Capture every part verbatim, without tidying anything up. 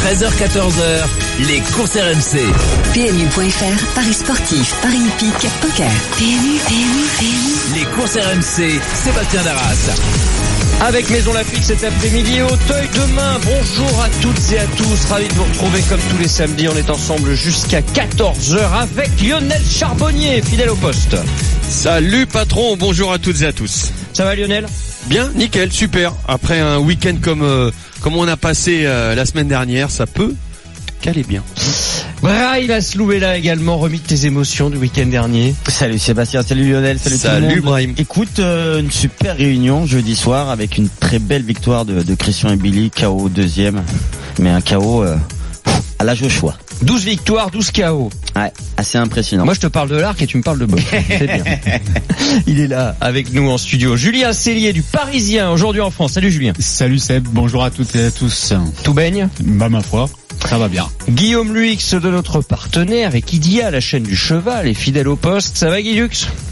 treize heures quatorze heures, les courses R M C. P M U point F R, Paris sportif, Paris hippique, poker. P M U, P M U, P M U. Les courses R M C, Sébastien Darras. Avec Maison Lafitte cet après-midi, Auteuil demain. Bonjour à toutes et à tous. Ravi de vous retrouver comme tous les samedis. On est ensemble jusqu'à quatorze heures avec Lionel Charbonnier, fidèle au poste. Salut patron, bonjour à toutes et à tous. Ça va Lionel ? Bien, nickel, super. Après un week-end comme euh, comme on a passé euh, la semaine dernière, ça peut caler bien. Brahim Aslouela également, remis de tes émotions du week-end dernier. Salut Sébastien, salut Lionel, salut, salut tout le monde. Brahim. Écoute, euh, une super réunion jeudi soir avec une très belle victoire de, de Christian Ebili, K O deuxième, mais un K O euh, à la Joshua. douze victoires, douze K O. Ouais, assez impressionnant. Moi je te parle de l'arc et tu me parles de boxe. C'est bien. Il est là avec nous en studio. Julien Cellier du Parisien, aujourd'hui en France. Salut Julien. Salut Seb, bonjour à toutes et à tous. Tout baigne ? Bah ma foi, ça va bien. Guillaume Luix de notre partenaire et Idia, la chaîne du cheval et fidèle au poste. Ça va Guillux ?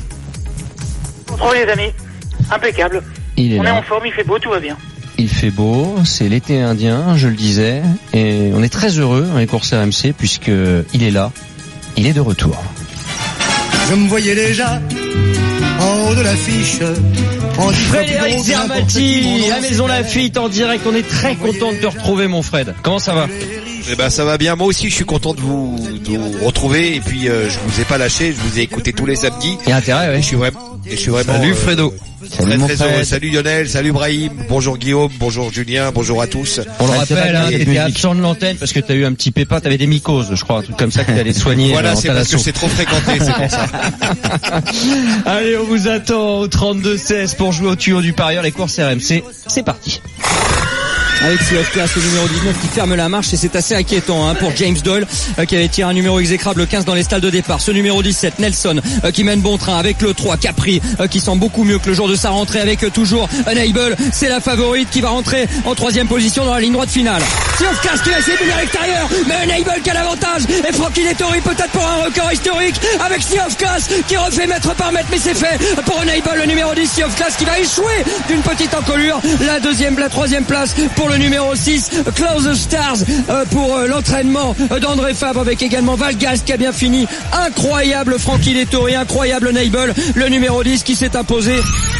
Bonjour les amis, impeccable. Il est on là. est en forme, il fait beau, tout va bien. Il fait beau, c'est l'été indien, je le disais, et on est très heureux dans les courses R M C puisque il est là, il est de retour. Je me voyais déjà en haut de l'affiche. Frédéric Zermati, la Maison Lafitte en direct, on est très content de te retrouver mon Fred. Comment ça va ? Eh ben ça va bien, moi aussi je suis content de vous, de vous retrouver et puis euh, je vous ai pas lâché, je vous ai écouté tous les samedis. Il y a intérêt, ouais. Et je suis vraiment, et je suis vraiment. Salut euh, Fredo. Très très heureux. Salut Lionel, salut Brahim, bonjour Guillaume, bonjour Julien, bonjour à tous. On le Ah, rappelle, hein, t'étais absent de l'antenne parce que t'as eu un petit pépin, t'avais des mycoses, je crois, un truc comme ça que t'allais soigner. Voilà, euh, c'est parce que c'est trop fréquenté, c'est pour ça. Allez, on vous attend au trente-deux seize pour jouer au tuyau du parieur, les courses R M C. C'est parti. Avec C F K, le numéro dix-neuf qui ferme la marche et c'est assez inquiétant hein, pour James Doyle euh, qui avait tiré un numéro exécrable le quinze dans les stalles de départ. Ce numéro dix-sept, Nelson euh, qui mène bon train avec le trois, Capri euh, qui sent beaucoup mieux que le jour de sa rentrée avec euh, toujours Unable. C'est la favorite qui va rentrer en troisième position dans la ligne droite finale. Siofkas qui va essayer de venir à l'extérieur, mais Unable qui a l'avantage et Francky Dettori peut-être pour un record historique avec Siofkas qui refait mètre par mètre, mais c'est fait pour Unable, le numéro dix, Siofkas qui va échouer d'une petite encolure. La deuxième, la troisième place pour le numéro six, Close Stars euh, pour euh, l'entraînement d'André Fabre avec également Valgas qui a bien fini. Incroyable Francky Dettori, incroyable Unable, le numéro dix qui s'est imposé.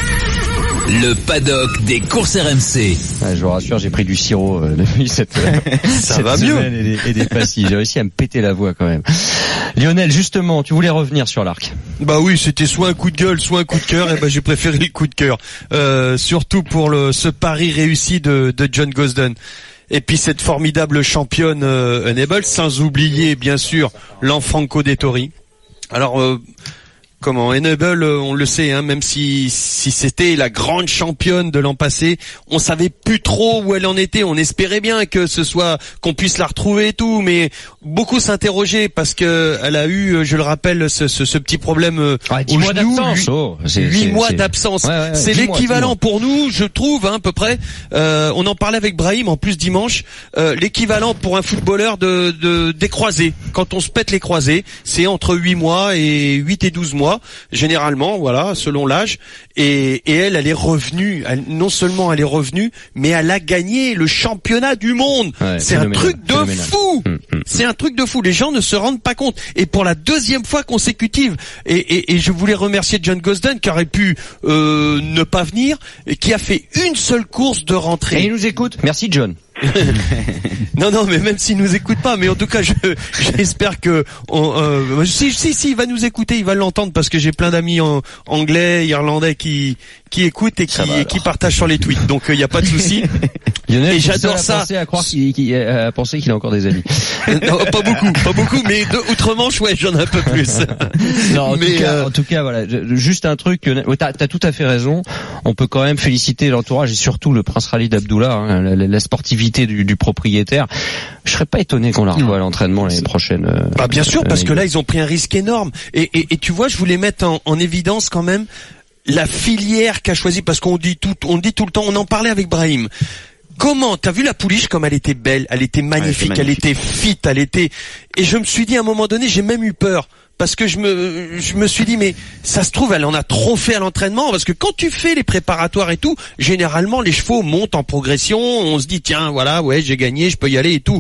Le paddock des courses R M C. Ouais, je vous rassure, j'ai pris du sirop euh, depuis cette, euh, Ça cette va semaine mieux. et des, et des pastilles. J'ai réussi à me péter la voix quand même. Lionel, justement, tu voulais revenir sur l'arc. Bah oui, c'était soit un coup de gueule, soit un coup de cœur, et ben j'ai préféré le coup de cœur. Euh, surtout pour le ce pari réussi de, de John Gosden. Et puis cette formidable championne euh, Unable, sans oublier bien sûr l'Enfranco Dettori. Alors euh, comment Unable, on le sait, hein, même si si c'était la grande championne de l'an passé, on savait plus trop où elle en était. On espérait bien que ce soit qu'on puisse la retrouver et tout, mais beaucoup s'interrogeaient parce que elle a eu, je le rappelle, ce, ce, ce petit problème euh, Ah, dix au mois genou, d'absence. huit- Oh, c'est- huit c'est- mois c'est- d'absence. Ouais, ouais, ouais, c'est dix mois, l'équivalent dix pour nous, je trouve, hein, à peu près. Euh, on en parlait avec Brahim en plus dimanche. Euh, l'équivalent pour un footballeur de, de des croisés. Quand on se pète les croisés, c'est entre huit mois et huit et douze mois généralement, voilà, selon l'âge. Et, et elle, elle est revenue. Elle, non seulement elle est revenue, mais elle a gagné le championnat du monde. Ouais, c'est un phénoménal, truc de phénoménal. fou. Hum, hum. C'est un truc de fou. Les gens ne se rendent pas compte. Et pour la deuxième fois consécutive, et, et, et je voulais remercier John Gosden qui aurait pu euh, ne pas venir, et qui a fait une seule course de rentrée. Et il nous écoute. Merci John. Non, non, mais même s'il nous écoute pas, mais en tout cas, je, j'espère que, on, euh, si, si, si, il va nous écouter, il va l'entendre parce que j'ai plein d'amis en, anglais, irlandais qui, qui écoutent et qui, va, qui partagent sur les tweets. Donc, il euh, y a pas de souci. Lionel, Et je suis j'adore seul à ça. penser à croire qu'il, qu'il, à penser qu'il a encore des amis. Non, pas beaucoup, pas beaucoup, mais de, outre-Manche, ouais, j'en ai un peu plus. Non, en, Mais, tout cas, euh, en tout cas, voilà, je- juste un truc. Lionel, ouais, t'as, t'as tout à fait raison. On peut quand même féliciter l'entourage et surtout le prince Khalid Abdullah, hein, la, la, la sportivité du, du propriétaire. Je serais pas étonné qu'on la revoie à l'entraînement l'année prochaine. Euh, Bah bien sûr, euh, parce que là ils ont pris un risque énorme. Et, et, et tu vois, je voulais mettre en, en évidence quand même la filière qu'a choisi, parce qu'on dit tout, on dit tout le temps, on en parlait avec Brahim. Comment, t'as vu la pouliche comme elle était belle, elle était magnifique, ouais, elle était fit, elle était. Et je me suis dit à un moment donné, j'ai même eu peur. Parce que je me, je me suis dit, mais ça se trouve, elle en a trop fait à l'entraînement. Parce que quand tu fais les préparatoires et tout, généralement, les chevaux montent en progression. On se dit, tiens, voilà, ouais, j'ai gagné, je peux y aller et tout.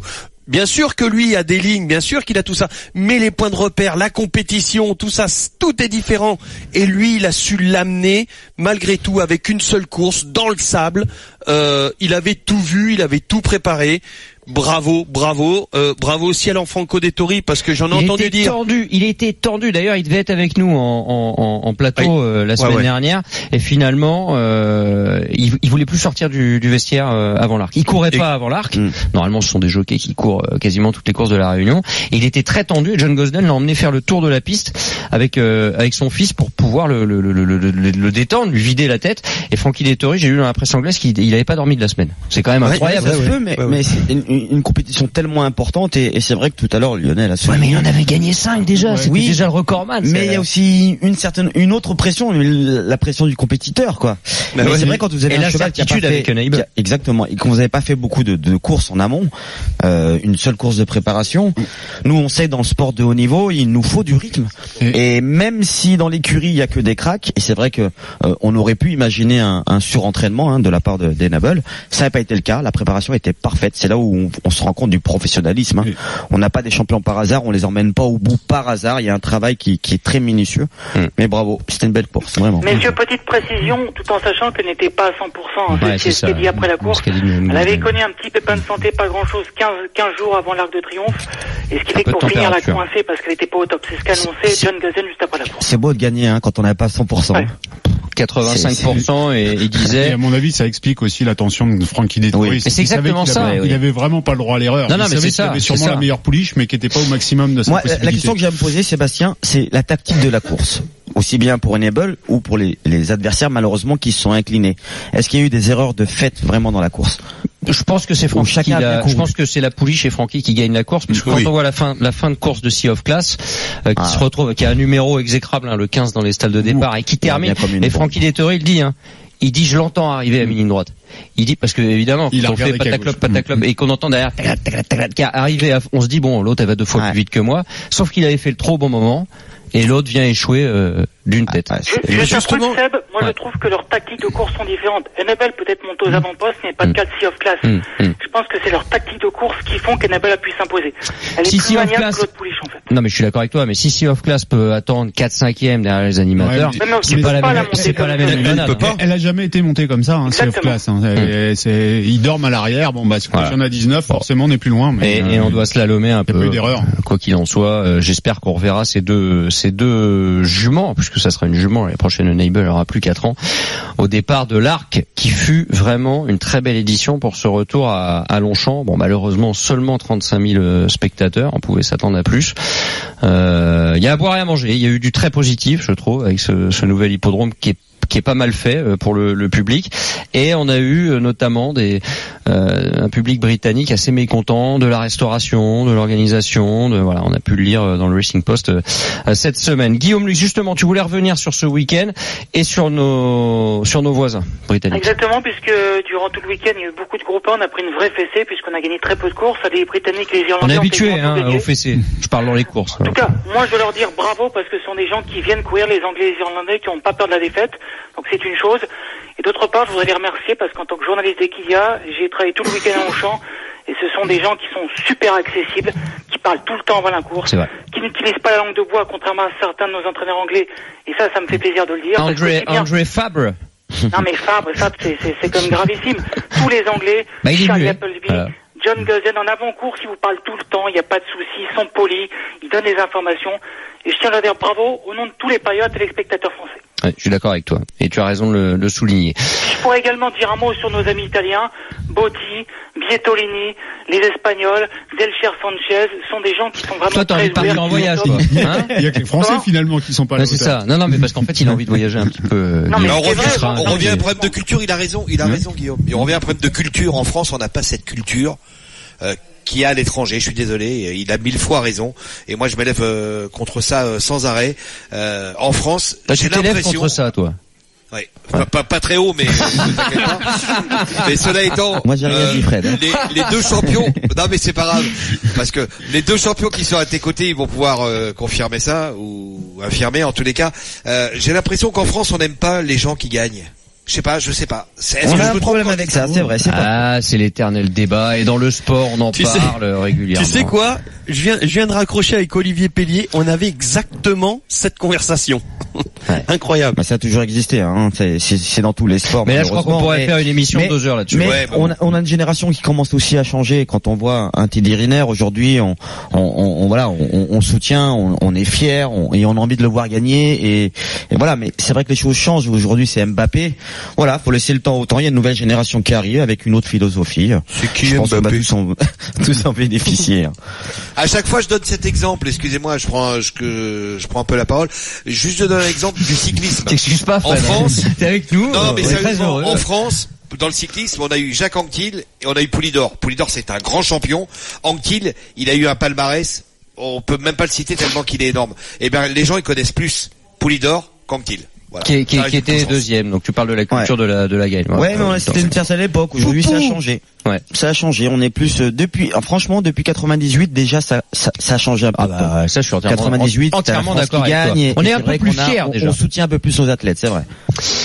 Bien sûr que lui a des lignes, bien sûr qu'il a tout ça, mais les points de repère, la compétition, tout ça, tout est différent. Et lui, il a su l'amener, malgré tout, avec une seule course, dans le sable. Euh, il avait tout vu, il avait tout préparé. Bravo, bravo, euh, bravo aussi à l'Enfranco Dettori, parce que j'en ai il entendu était dire. Tendu, il était tendu. D'ailleurs, il devait être avec nous en, en, en plateau oui. euh, la semaine ouais, ouais. dernière, et finalement, euh, il, il voulait plus sortir du, du vestiaire euh, avant l'arc. Il courait et... pas avant l'arc. Mmh. Normalement, ce sont des jockeys qui courent euh, quasiment toutes les courses de la Réunion. Et il était très tendu. Et John Gosden l'a emmené faire le tour de la piste avec euh, avec son fils pour pouvoir le, le, le, le, le, le détendre, lui vider la tête. Et Frankie Dettori, j'ai lu dans la presse anglaise qu'il il avait pas dormi de la semaine. C'est quand même ouais, incroyable. Ça se peut, mais, ouais, ouais. mais c'est une, une compétition tellement importante et, et c'est vrai que tout à l'heure Lionel a ouais, mais il en avait gagné cinq déjà, ouais, c'était oui, déjà le recordman. Mais il y a aussi une certaine, une autre pression, la pression du compétiteur, quoi. Bah mais ouais, c'est vrai quand vous avez et un cheval qui a pas fait, qui a, exactement, et quand vous n'avez pas fait beaucoup de, de courses en amont, euh, une seule course de préparation, mmh. nous on sait dans le sport de haut niveau, il nous faut du rythme. Et, et même si dans l'écurie il y a que des cracks, et c'est vrai que euh, on aurait pu imaginer un, un surentraînement hein, de la part de d'Enable, ça n'a pas été le cas. La préparation était parfaite. C'est là où on, on se rend compte du professionnalisme. Hein. Oui. On n'a pas des champions par hasard, on les emmène pas au bout par hasard. Il y a un travail qui, qui est très minutieux. Mm. Mais bravo, c'était une belle course, vraiment. Messieurs, petite précision, tout en sachant qu'elle n'était pas à cent pour cent. Ouais, c'est ce qu'elle dit après la course. Elle avait connu un petit pépin de santé, pas grand-chose, quinze jours avant l'Arc de Triomphe. Et ce qui fait que pour finir la coincée parce qu'elle n'était pas au top. C'est ce qu'a annoncé John Gosden juste après la course. C'est beau de gagner hein, quand on n'a pas cent pour cent. Ouais. quatre-vingt-cinq pour cent et il disait. Et à mon avis, ça explique aussi l'attention de Frankie Dettori. Oui, c'est exactement ça. Avait, oui. Il avait vraiment pas le droit à l'erreur. Non, non, il mais savait c'est ça. Il avait sûrement ça. la meilleure pouliche, mais qui était pas au maximum de sa Moi, possibilité. La question que j'ai à me poser, Sébastien, c'est la tactique de la course. Aussi bien pour Enable ou pour les, les adversaires, malheureusement, qui se sont inclinés. Est-ce qu'il y a eu des erreurs de fait vraiment dans la course? Je pense que c'est Francky qui l'a, je pense que c'est la pouliche et Francky qui gagne la course, parce que oui. quand on voit la fin, la fin de course de Sea of Class, euh, qui ah. se retrouve, qui a un numéro exécrable, hein, le quinze dans les stalles de départ, Ouh. et qui termine, et Frankie Dettori, il dit, hein, il dit, je l'entends arriver à mi-ligne droite. Il dit, parce que, évidemment, quand on fait pataclop, pataclop, mmh. et qu'on entend derrière, qui arrive à, on se dit, bon, l'autre, elle va deux fois ouais. plus vite que moi, sauf qu'il avait fait le trop bon moment, et l'autre vient échouer euh, d'une tête. Ah, je, je justement, Seb, moi ouais. je trouve que leurs tactiques de course sont différentes. Enable peut-être monte aux mmh. avant-postes, mais pas de mmh. cas de Sea of Class. Mmh. Je pense que c'est leurs tactiques de course qui font qu'Enable a pu s'imposer. Elle si est plus maniable class... que l'autre pouliche en fait. Non mais je suis d'accord avec toi, mais si Sea of Class peut attendre quatre cinquième derrière les animateurs, ouais, mais... c'est, pas, pas la même, c'est pas la même animation. Elle, elle, elle a jamais été montée comme ça, hein, Sea of Class. Hein. Mmh. C'est, ils dorment à l'arrière, bon bah si voilà. on a dix-neuf, forcément on est plus loin. Mais, et, euh, et on doit slalomer un peu. Il y a pas eu d'erreur. Quoi qu'il en soit, euh, j'espère qu'on reverra ces deux, ces deux jument, puisque ça sera une jument, la prochaine Enable aura plus quatre ans, au départ de l'Arc, qui fut vraiment une très belle édition pour ce retour à, à Longchamp. Bon, malheureusement, seulement trente-cinq mille spectateurs, on pouvait s'attendre à plus. Euh, il y a à boire et à manger, il y a eu du très positif, je trouve, avec ce, ce nouvel hippodrome qui est qui est pas mal fait pour le, le public, et on a eu notamment des euh, un public britannique assez mécontent de la restauration, de l'organisation, de voilà, on a pu le lire dans le Racing Post euh, cette semaine. Guillaume, justement, tu voulais revenir sur ce week-end et sur nos sur nos voisins britanniques. Exactement, puisque durant tout le week-end il y a eu beaucoup de groupes, on a pris une vraie fessée puisqu'on a gagné très peu de courses. Les Britanniques, les Irlandais. On est habitué hein, aux fessées. Je parle dans les courses. En tout cas, moi je veux leur dire bravo parce que ce sont des gens qui viennent courir, les Anglais et les Irlandais, qui n'ont pas peur de la défaite. Donc c'est une chose. Et d'autre part, je voudrais les remercier parce qu'en tant que journaliste d'Equidia, j'ai travaillé tout le week-end à Longchamp et ce sont des gens qui sont super accessibles, qui parlent tout le temps avant la course, qui n'utilisent pas la langue de bois, contrairement à certains de nos entraîneurs anglais. Et ça, ça me fait plaisir de le dire. André, André Fabre. Non mais Fabre, Fabre, c'est, c'est, c'est comme gravissime. Tous les Anglais, bah, Charlie Appleby, voilà. John Gosden en avant-course, ils vous parlent tout le temps, il n'y a pas de soucis, ils sont polis, ils donnent des informations. Et je tiens à leur dire bravo au nom de tous les patriotes et les spectateurs français. Ouais, je suis d'accord avec toi, et tu as raison de le, le souligner. Je pourrais également dire un mot sur nos amis italiens, Botti, Bietolini, les Espagnols, Delcher Sanchez, sont des gens qui sont vraiment toi, t'as envie de partir en voyage, toi. Hein il y a que les Français Comment finalement qui sont pas là. Ouais, c'est ça. Non, non, mais parce qu'en fait, il a envie de voyager un petit peu. Non, mais on revient, vrai, on revient à un problème de culture. Il a raison, il a mmh. raison, Guillaume. Et on revient à un problème de culture. En France, on n'a pas cette culture. Euh, qui est à l'étranger, je suis désolé, il a mille fois raison, et moi je m'élève euh, contre ça euh, sans arrêt. Euh, en France, bah, j'ai tu t'élèves l'impression... contre ça, toi. Oui, ouais. pas, pas, pas très haut, mais pas. Mais cela étant, moi j'ai rien euh, dit, Fred. Les, les deux champions, non mais c'est pas grave, parce que les deux champions qui sont à tes côtés, ils vont pouvoir euh, confirmer ça ou affirmer en tous les cas. Euh, j'ai l'impression qu'en France, on n'aime pas les gens qui gagnent. Je sais pas, je sais pas. C'est, on a un problème avec ça, c'est vrai. C'est ah, c'est l'éternel débat. Et dans le sport, on en tu parle sais, régulièrement. Tu sais quoi? Je viens, je viens de raccrocher avec Olivier Pellier. On avait exactement cette conversation. Ouais. Incroyable. Bah, ça a toujours existé. Hein. C'est, c'est, c'est dans tous les sports. Mais là, je crois qu'on pourrait mais, faire une émission de deux heures là-dessus. Mais ouais, on, a, on a une génération qui commence aussi à changer. Quand on voit un Teddy Riner aujourd'hui, on, on, on, on voilà, on, on soutient, on, on est fier, on, et on a envie de le voir gagner. Et, et voilà. Mais c'est vrai que les choses changent. Aujourd'hui, c'est Mbappé. Voilà, faut laisser le temps au temps. Il y a une nouvelle génération qui arrive avec une autre philosophie. C'est qui je pense Mbappé? qu'on va tous en, tous en bénéficier. À chaque fois, je donne cet exemple. Excusez-moi, je prends, je, que, je prends un peu la parole. Juste je donne un exemple du cyclisme. T'excuses pas, Fred. En France, t'es avec nous. Non, mais sérieusement, en France, dans le cyclisme, on a eu Jacques Anquetil et on a eu Poulidor. Poulidor, c'est un grand champion. Anquetil, il a eu un palmarès. On peut même pas le citer tellement qu'il est énorme. Et ben, les gens, ils connaissent plus Poulidor qu'Anquetil. Voilà. Qui, qui, qui était deuxième, donc tu parles de la culture ouais. de la de la gagne. Ouais, mais c'était une certaine époque. Aujourd'hui, ça a changé. Ouais, ça a changé. On est plus euh, depuis, ah, franchement, depuis quatre-vingt-dix-huit déjà, ça, ça, ça a changé un peu. Ah bah ça, je suis entièrement, quatre-vingt-dix-huit, entièrement d'accord avec gagne toi. et, on et est un peu plus fiers déjà. On soutient un peu plus nos athlètes, c'est vrai.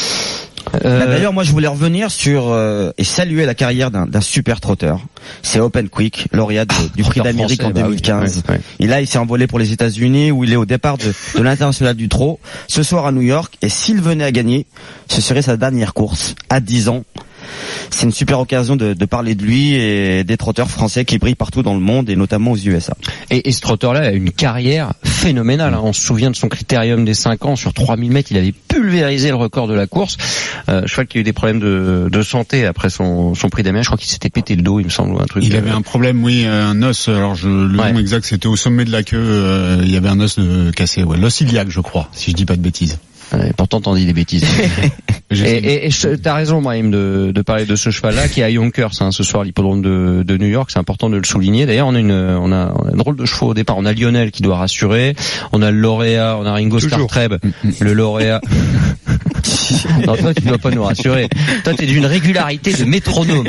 Euh... Bah, d'ailleurs, moi, je voulais revenir sur euh, et saluer la carrière d'un, d'un super trotteur. C'est Open Quick, lauréat de, du Prix d'Amérique en deux mille quinze. Bah oui, ouais. Et là, il s'est envolé pour les États-Unis, où il est au départ de, de l'international du trot. Ce soir à New York, et s'il venait à gagner, ce serait sa dernière course à dix ans. C'est une super occasion de, de parler de lui et des trotteurs français qui brillent partout dans le monde et notamment aux U S A. Et, et ce trotteur-là a une carrière phénoménale. Hein. On se souvient de son critérium des cinq ans sur trois mille mètres. Il avait pulvérisé le record de la course. Euh, je crois qu'il y a eu des problèmes de, de santé après son, son prix d'Amérique. Je crois qu'il s'était pété le dos, il me semble, ou un truc. Il euh... avait un problème, oui, un os. Alors je, le ouais. nom exact, c'était au sommet de la queue. Euh, il y avait un os de cassé. Ouais, l'os iliaque, je crois, si je dis pas de bêtises. Ouais, pourtant t'en dis des bêtises. et, et, et je, t'as raison, Brahim, de, de parler de ce cheval-là qui est à Yonkers hein, ce soir, l'hippodrome de, de New York. C'est important de le souligner. D'ailleurs, on a une, on a, on a un drôle de chevaux au départ. On a Lionel qui doit rassurer. On a le lauréat, on a Ringo Startreb, le lauréat. Non, toi, tu dois pas nous rassurer. Toi, t'es d'une régularité de métronome.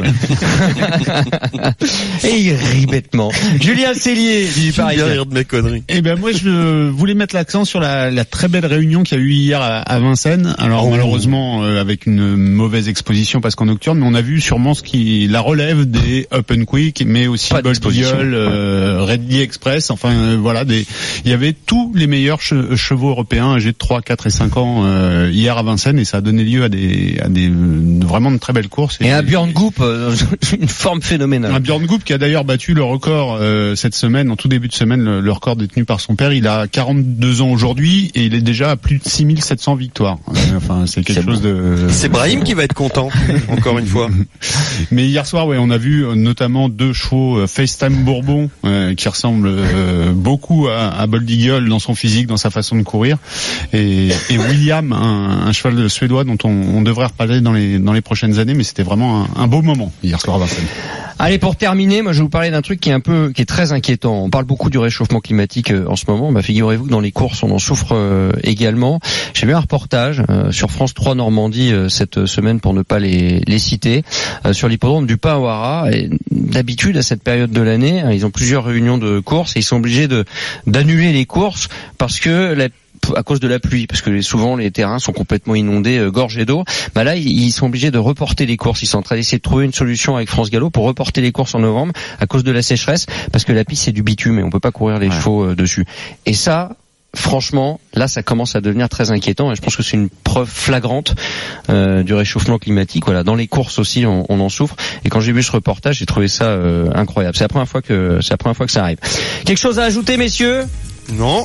Et il rit bêtement. Julien Cellier du Parisien. Rire de mes conneries. Eh ben moi, je voulais mettre l'accent sur la, la très belle réunion qu'il y a eu hier à, à Vincennes. Alors oh. malheureusement, euh, avec une mauvaise exposition parce qu'en nocturne, mais on a vu sûrement ce qui la relève des Open Quick, mais aussi Bold Eagle, euh, Redley Express. Enfin euh, voilà, des. Il y avait tous les meilleurs che- chevaux européens âgés de trois, quatre et cinq ans euh, hier à Vincennes et ça a donné lieu à des, à des vraiment de très belles courses. Et, et un Björn Goop, euh, une forme phénoménale. Un Björn Goop qui a d'ailleurs battu le record euh, cette semaine, en tout début de semaine, le, le record détenu par son père. Il a quarante-deux ans aujourd'hui et il est déjà à plus de six mille sept cents victoires. Euh, enfin, c'est quelque c'est chose de. C'est Brahim qui va être content, encore une fois. Mais hier soir, ouais, on a vu euh, notamment deux chevaux euh, FaceTime Bourbon euh, qui ressemblent euh, beaucoup à, à Bold Eagle dans son physique, dans sa façon de courir, et, et William, un, un cheval suédois dont on, on devrait reparler dans les dans les prochaines années, mais c'était vraiment un, un beau moment hier soir à Vincennes. Allez, pour terminer, moi je vais vous parler d'un truc qui est un peu, qui est très inquiétant. On parle beaucoup du réchauffement climatique euh, en ce moment. Bah, figurez-vous que dans les courses, on en souffre euh, également. J'ai vu un reportage euh, sur France trois Normandie euh, cette semaine, pour ne pas les, les citer, euh, sur l'hippodrome du Pain-Ouara. Et d'habitude, à cette période de l'année, hein, ils ont plusieurs réunions de courses et ils sont obligés de d'annuler les courses parce que la à cause de la pluie, parce que souvent les terrains sont complètement inondés, euh, gorgés d'eau. Bah là, ils sont obligés de reporter les courses. Ils sont en train d'essayer de trouver une solution avec France Gallo pour reporter les courses en novembre à cause de la sécheresse, parce que la piste c'est du bitume et on peut pas courir les ouais. chevaux euh, dessus. Et ça, franchement, là, ça commence à devenir très inquiétant et je pense que c'est une preuve flagrante euh, du réchauffement climatique. Voilà, dans les courses aussi, on, on en souffre. Et quand j'ai vu ce reportage, j'ai trouvé ça euh, incroyable. C'est la première fois que c'est la première fois que ça arrive. Quelque chose à ajouter, messieurs? Non.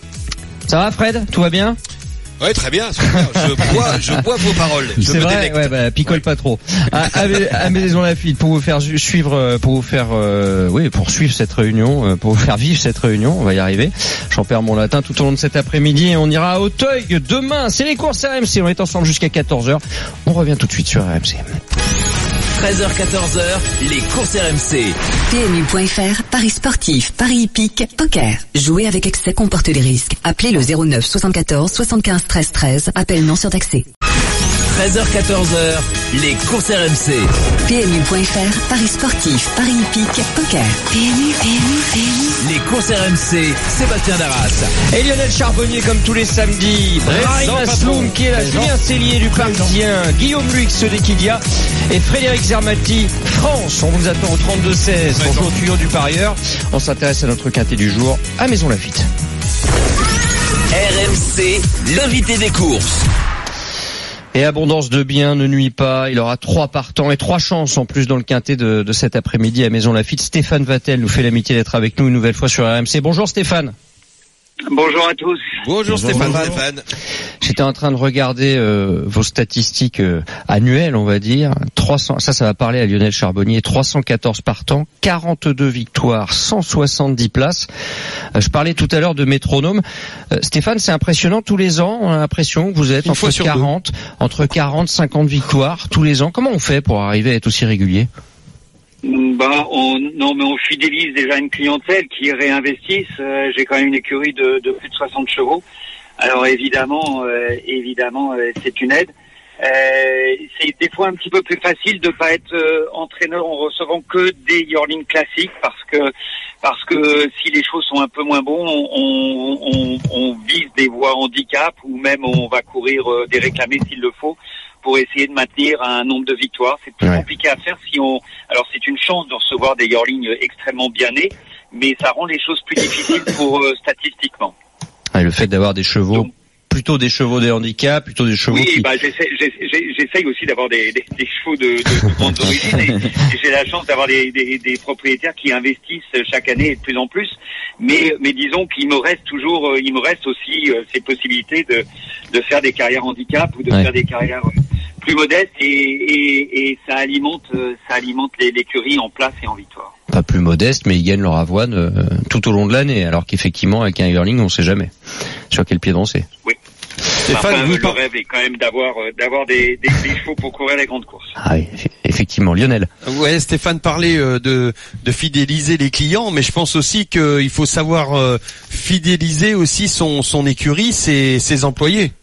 Ça va, Fred? Tout va bien? Ouais, très bien, super. Je bois, je bois vos paroles. Je c'est me vrai, délecte. ouais, bah, picole ouais. pas trop. À, à, à Maison Lafitte, pour vous faire suivre, pour vous faire, euh, oui, pour suivre cette réunion, pour vous faire vivre cette réunion, on va y arriver. J'en perds mon latin tout au long de cet après-midi et on ira à Auteuil demain. C'est les courses R M C. On est ensemble jusqu'à quatorze heures. On revient tout de suite sur R M C. treize heures quatorze heures, les courses R M C. P M U point F R, paris sportif, paris hippique, poker. Jouer avec excès comporte des risques. Appelez le zéro neuf soixante-quatorze soixante-quinze treize treize. Appel non surtaxé. treize heures quatorze heures, les courses R M C. P M U point F R, Paris sportif, Paris hippique, poker. P M U, P M U, P M U. Les courses R M C, Sébastien Darras. Et Lionel Charbonnier comme tous les samedis. Brahim Asloum qui est là, Julien Cellier du Parisien, Guillaume Luix d'Equidia et Frédéric Zermati, France. On vous attend au trente-deux seize pour jouer au tuyau du parieur. On s'intéresse à notre quintet du jour à Maison Lafitte. R M C, l'invité des courses. Et abondance de biens ne nuit pas. Il aura trois partants et trois chances en plus dans le quintet de, de cet après-midi à Maison Lafitte. Stéphane Vattel nous fait l'amitié d'être avec nous une nouvelle fois sur R M C. Bonjour Stéphane. Bonjour à tous. Bonjour, Bonjour Stéphane. Stéphane. J'étais en train de regarder euh, vos statistiques euh, annuelles, on va dire. trois cents, ça, ça va parler à Lionel Charbonnier. trois cent quatorze partants, quarante-deux victoires, cent soixante-dix places. Euh, je parlais tout à l'heure de métronome. Euh, Stéphane, c'est impressionnant. Tous les ans, on a l'impression que vous êtes entre quarante, entre quarante, cinquante victoires tous les ans. Comment on fait pour arriver à être aussi régulier? Bah, on, non, mais on fidélise déjà une clientèle qui réinvestisse. Euh, j'ai quand même une écurie de, de plus de soixante chevaux. Alors évidemment, euh, évidemment, euh, c'est une aide. Euh, c'est des fois un petit peu plus facile de pas être euh, entraîneur en recevant que des yearlings classiques parce que parce que si les chevaux sont un peu moins bons, on, on, on vise des voies handicap ou même on va courir euh, des réclamés s'il le faut, pour essayer de maintenir un nombre de victoires. C'est plus ouais. compliqué à faire si on... Alors c'est une chance de recevoir des yearlings extrêmement bien nés, mais ça rend les choses plus difficiles pour euh, statistiquement. Et le fait d'avoir des chevaux, Donc, plutôt des chevaux de handicap, plutôt des chevaux oui, qui... bah j'essaie, j'essaie, j'essaie aussi d'avoir des, des, des chevaux de, de, de grandes origines et, et j'ai la chance d'avoir des, des, des propriétaires qui investissent chaque année et de plus en plus. Mais, mais disons qu'il me reste toujours, il me reste aussi euh, ces possibilités de, de faire des carrières handicap ou de ouais. faire des carrières plus modestes et, et, et ça alimente, ça alimente les, l'écurie en place et en victoire. Pas plus modeste, mais ils gagnent leur avoine euh, tout au long de l'année, alors qu'effectivement avec un yearling on sait jamais sur quel pied danser. Oui. Stéphane, enfin, vous le par... rêve est quand même d'avoir euh, d'avoir des, des, des chevaux pour courir les grandes courses. Ah oui, effectivement, Lionel. Ouais, Stéphane parlait euh, de de fidéliser les clients, mais je pense aussi qu'il faut savoir euh, fidéliser aussi son son écurie, ses ses employés.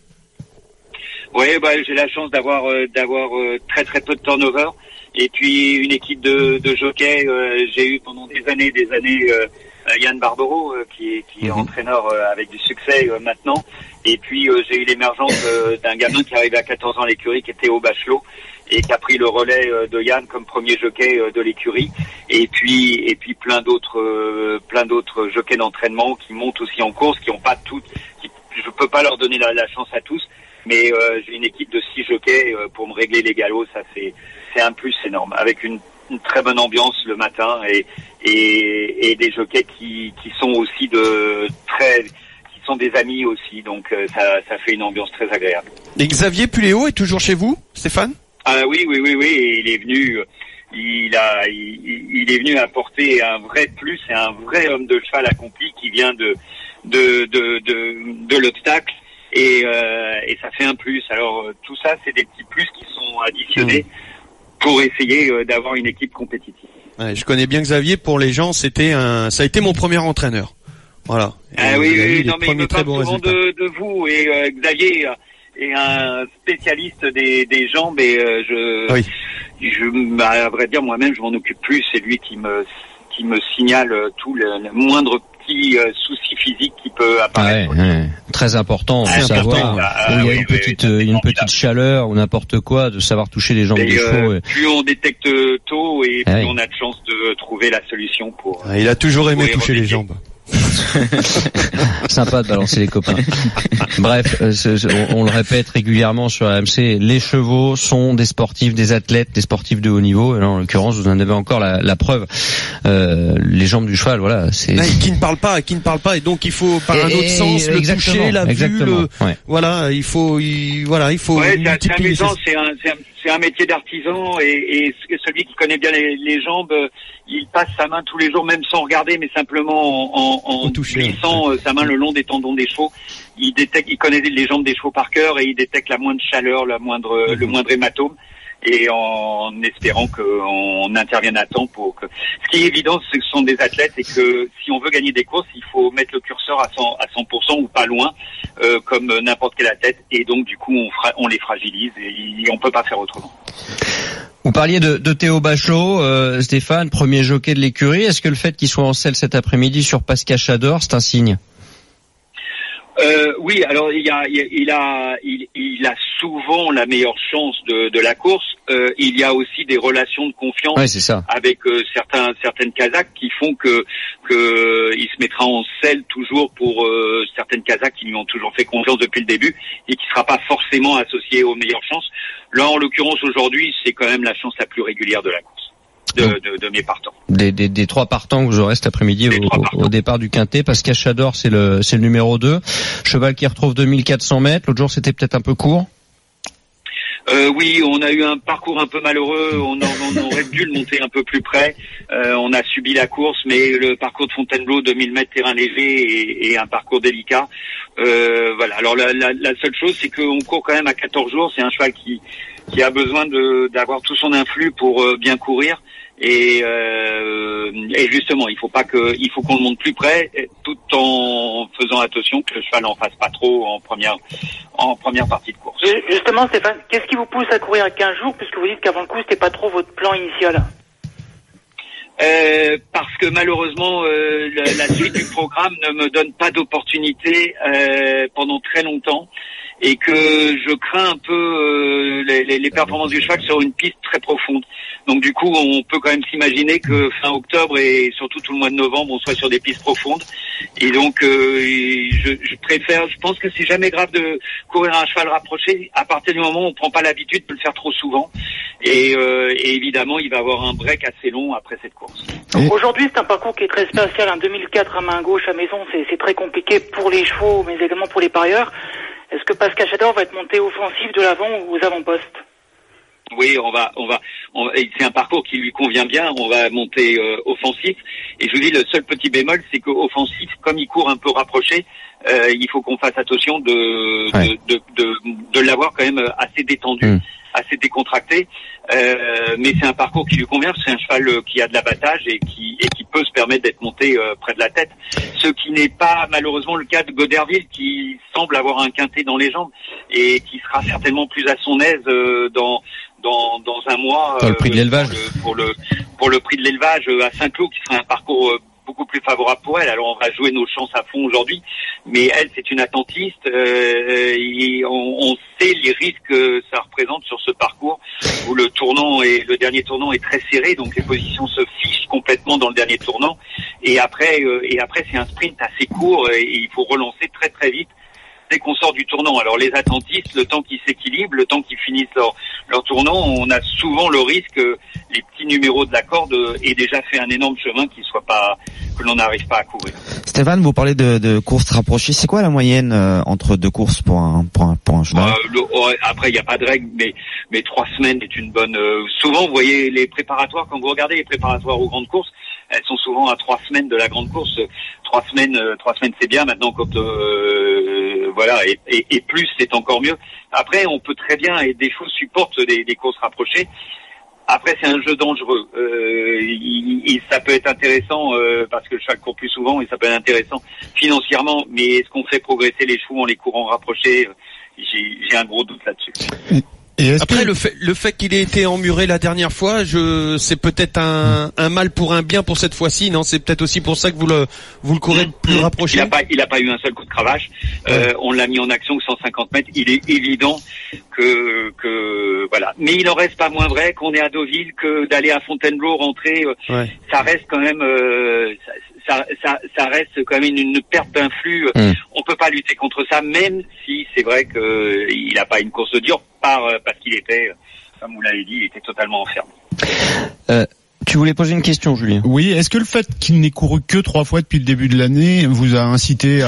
Oui, bah j'ai la chance d'avoir euh, d'avoir euh, très très peu de turnover et puis une équipe de de jockeys. Euh, j'ai eu pendant des années des années euh, Yann Barbero euh, qui est qui est mmh. entraîneur euh, avec du succès euh, maintenant. Et puis euh, j'ai eu l'émergence euh, d'un gamin qui arrivait à quatorze ans à l'écurie, qui était au Bachelot et qui a pris le relais euh, de Yann comme premier jockey euh, de l'écurie. Et puis et puis plein d'autres euh, plein d'autres jockeys d'entraînement qui montent aussi en course, qui ont pas toutes. Qui, je peux pas leur donner la, la chance à tous, mais euh, j'ai une équipe de six jockeys euh, pour me régler les galops. Ça c'est c'est un plus énorme, avec une, une très bonne ambiance le matin et et, et des jockeys qui qui sont aussi de très sont des amis aussi, donc euh, ça, ça fait une ambiance très agréable. Et Xavier Puléo est toujours chez vous, Stéphane? Ah oui, oui, oui, oui, et il est venu, il a, il, il est venu apporter un vrai plus, et un vrai homme de cheval accompli qui vient de de de de, de l'obstacle et euh, et ça fait un plus. Alors tout ça, c'est des petits plus qui sont additionnés mmh. pour essayer euh, d'avoir une équipe compétitive. Ouais, je connais bien Xavier. Pour les gens, c'était un, ça a été mon premier entraîneur. Voilà. Ah et oui, oui, non, mais il me parle souvent de, de vous et euh, Xavier est un spécialiste des, des jambes et euh, je, oui. je, bah, à vrai dire, moi-même, je m'en occupe plus. C'est lui qui me, qui me signale tout le, le moindre petit euh, souci physique qui peut apparaître. Ouais, ouais. Très important de ah, savoir où ah, il y a oui, une oui, petite, oui, une petite chaleur ou n'importe quoi, de savoir toucher les jambes et des euh, chevaux. Et... Plus on détecte tôt et plus ah, on a de chance de trouver la solution pour. Ah, il a toujours aimé toucher les jambes. Sympa de balancer les copains. Bref, euh, on, on le répète régulièrement sur R M C, les chevaux sont des sportifs, des athlètes, des sportifs de haut niveau. Et là, en l'occurrence, vous en avez encore la, la preuve. Euh, les jambes du cheval, voilà. C'est là, qui ne parle pas, qui ne parle pas, et donc il faut par et, un autre sens le toucher, la vue, le, ouais. voilà, il faut, il, voilà, il faut. Ouais, c'est amusant, c'est un, c'est un, c'est un métier d'artisan et, et celui qui connaît bien les, les jambes, il passe sa main tous les jours, même sans regarder, mais simplement en, en, en glissant ouais. sa main le long des tendons des chevaux. Il détecte, il connaît les jambes des chevaux par cœur et il détecte la moindre chaleur, la moindre, mmh. le moindre hématome. et en espérant qu'on intervienne à temps pour que. Ce qui est évident, c'est que ce sont des athlètes et que si on veut gagner des courses, il faut mettre le curseur à cent à cent pour cent ou pas loin, euh, comme n'importe quel athlète, et donc du coup on, fra- on les fragilise et, et on peut pas faire autrement. Vous parliez de, de Théo Bachot, euh, Stéphane, premier jockey de l'écurie. Est-ce que le fait qu'il soit en selle cet après-midi sur Pascal Chador, c'est un signe? Euh, oui, alors il y a, il a, il, il a souvent la meilleure chance de, de la course. Euh, il y a aussi des relations de confiance ouais, c'est ça. avec euh, certains, certaines Kazakhs qui font que, que il se mettra en selle toujours pour euh, certaines Kazakhs qui lui ont toujours fait confiance depuis le début et qui sera pas forcément associé aux meilleures chances. Là, en l'occurrence, aujourd'hui, c'est quand même la chance la plus régulière de la course. De, de, de mes partants. Des, des, des trois partants que j'aurai cet après-midi au, au départ du Quintet. Pascal Chador, c'est le, c'est le numéro deux. Cheval qui retrouve deux mille quatre cents mètres. L'autre jour, c'était peut-être un peu court. Euh, oui, on a eu un parcours un peu malheureux. On, en, on aurait dû le monter un peu plus près. Euh, on a subi la course, mais le parcours de Fontainebleau, deux mille mètres terrain léger et, et un parcours délicat. Euh, voilà. Alors la, la, la seule chose, c'est qu'on court quand même à quatorze jours. C'est un cheval qui qui a besoin de d'avoir tout son influx pour euh, bien courir. Et, euh, et justement, il faut pas que, il faut qu'on le monte plus près, tout en faisant attention que le cheval n'en fasse pas trop en première, en première partie de course. Justement, Stéphane, qu'est-ce qui vous pousse à courir à quinze jours, puisque vous dites qu'avant le coup, c'était pas trop votre plan initial? Euh, parce que malheureusement, euh, la, la suite du programme ne me donne pas d'opportunité euh, pendant très longtemps. Et que je crains un peu euh, les, les, les performances du cheval sur une piste très profonde. Donc du coup, on peut quand même s'imaginer que fin octobre et surtout tout le mois de novembre, on soit sur des pistes profondes. Et donc, euh, je, je préfère, je pense que c'est jamais grave de courir un cheval rapproché à partir du moment où on prend pas l'habitude de le faire trop souvent. Et, euh, et évidemment, il va avoir un break assez long après cette course. Donc, aujourd'hui, c'est un parcours qui est très spécial. En deux mille quatre, à main gauche à maison, c'est, c'est très compliqué pour les chevaux, mais également pour les parieurs. Est-ce que Pascal Chador va être monté offensif de l'avant ou aux avant-postes? Oui, on va, on va, on, c'est un parcours qui lui convient bien. On va monter euh, offensif. Et je vous dis, le seul petit bémol, c'est qu'offensif, comme il court un peu rapproché, euh, il faut qu'on fasse attention de, ouais. de, de, de, de l'avoir quand même assez détendu, mmh. assez décontracté. Euh, mais c'est un parcours qui lui convient. C'est un cheval qui a de l'abattage et qui, et qui peut se permettre d'être monté euh, près de la tête. Ce qui n'est pas malheureusement le cas de Goderville, qui semble avoir un quintet dans les jambes et qui sera certainement plus à son aise euh, dans dans dans un mois dans le prix de l'élevage euh, pour le, pour le pour le prix de l'élevage euh, à Saint-Cloud, qui sera un parcours euh, beaucoup plus favorable pour elle. Alors on va jouer nos chances à fond aujourd'hui, mais elle c'est une attentiste euh, et on, on sait les risques que ça représente sur ce parcours où le tournant et le dernier tournant est très serré, donc les positions se fichent complètement dans le dernier tournant et après euh, et après c'est un sprint assez court et, et il faut relancer très très vite dès qu'on sort du tournant. Alors les attentistes, le temps qu'ils s'équilibrent, le temps qu'ils finissent leur, leur tournant, on a souvent le risque que les petits numéros de la corde aient déjà fait un énorme chemin qui soit pas, que l'on n'arrive pas à courir. Stéphane, vous parlez de, de courses rapprochées. C'est quoi la moyenne euh, entre deux courses pour un pour un, pour un cheval? euh, le, oh, Après, il n'y a pas de règle, mais mais trois semaines est une bonne. Euh, souvent, vous voyez les préparatoires, quand vous regardez les préparatoires aux grandes courses, elles sont souvent à trois semaines de la grande course. Trois semaines, euh, trois semaines, c'est bien. Maintenant, quand euh, voilà, et, et, et plus, c'est encore mieux. Après, on peut très bien, et des chevaux supportent des, des courses rapprochées. Après, c'est un jeu dangereux. Euh, il, il, ça peut être intéressant euh, parce que le cheval court plus souvent et ça peut être intéressant financièrement. Mais est-ce qu'on fait progresser les chevaux en les courant rapprochés? J'ai, j'ai un gros doute là-dessus. Et Après, que... le fait, le fait qu'il ait été emmuré la dernière fois, je, c'est peut-être un, un mal pour un bien pour cette fois-ci, non? C'est peut-être aussi pour ça que vous le, vous le courez plus rapproché. Il a pas, il a pas eu un seul coup de cravache. Ouais. Euh, on l'a mis en action que cent cinquante mètres. Il est évident que, que, voilà. Mais il en reste pas moins vrai qu'on est à Deauville, que d'aller à Fontainebleau, rentrer, ouais. ça reste quand même, euh, ça, ça, ça, ça reste quand même une, une perte d'influx. Mmh. On peut pas lutter contre ça, même si c'est vrai que il a pas une course dure par, parce qu'il était, comme vous l'avez dit, il était totalement enfermé. Euh, tu voulais poser une question, Julien? Oui. Est-ce que le fait qu'il n'ait couru que trois fois depuis le début de l'année vous a incité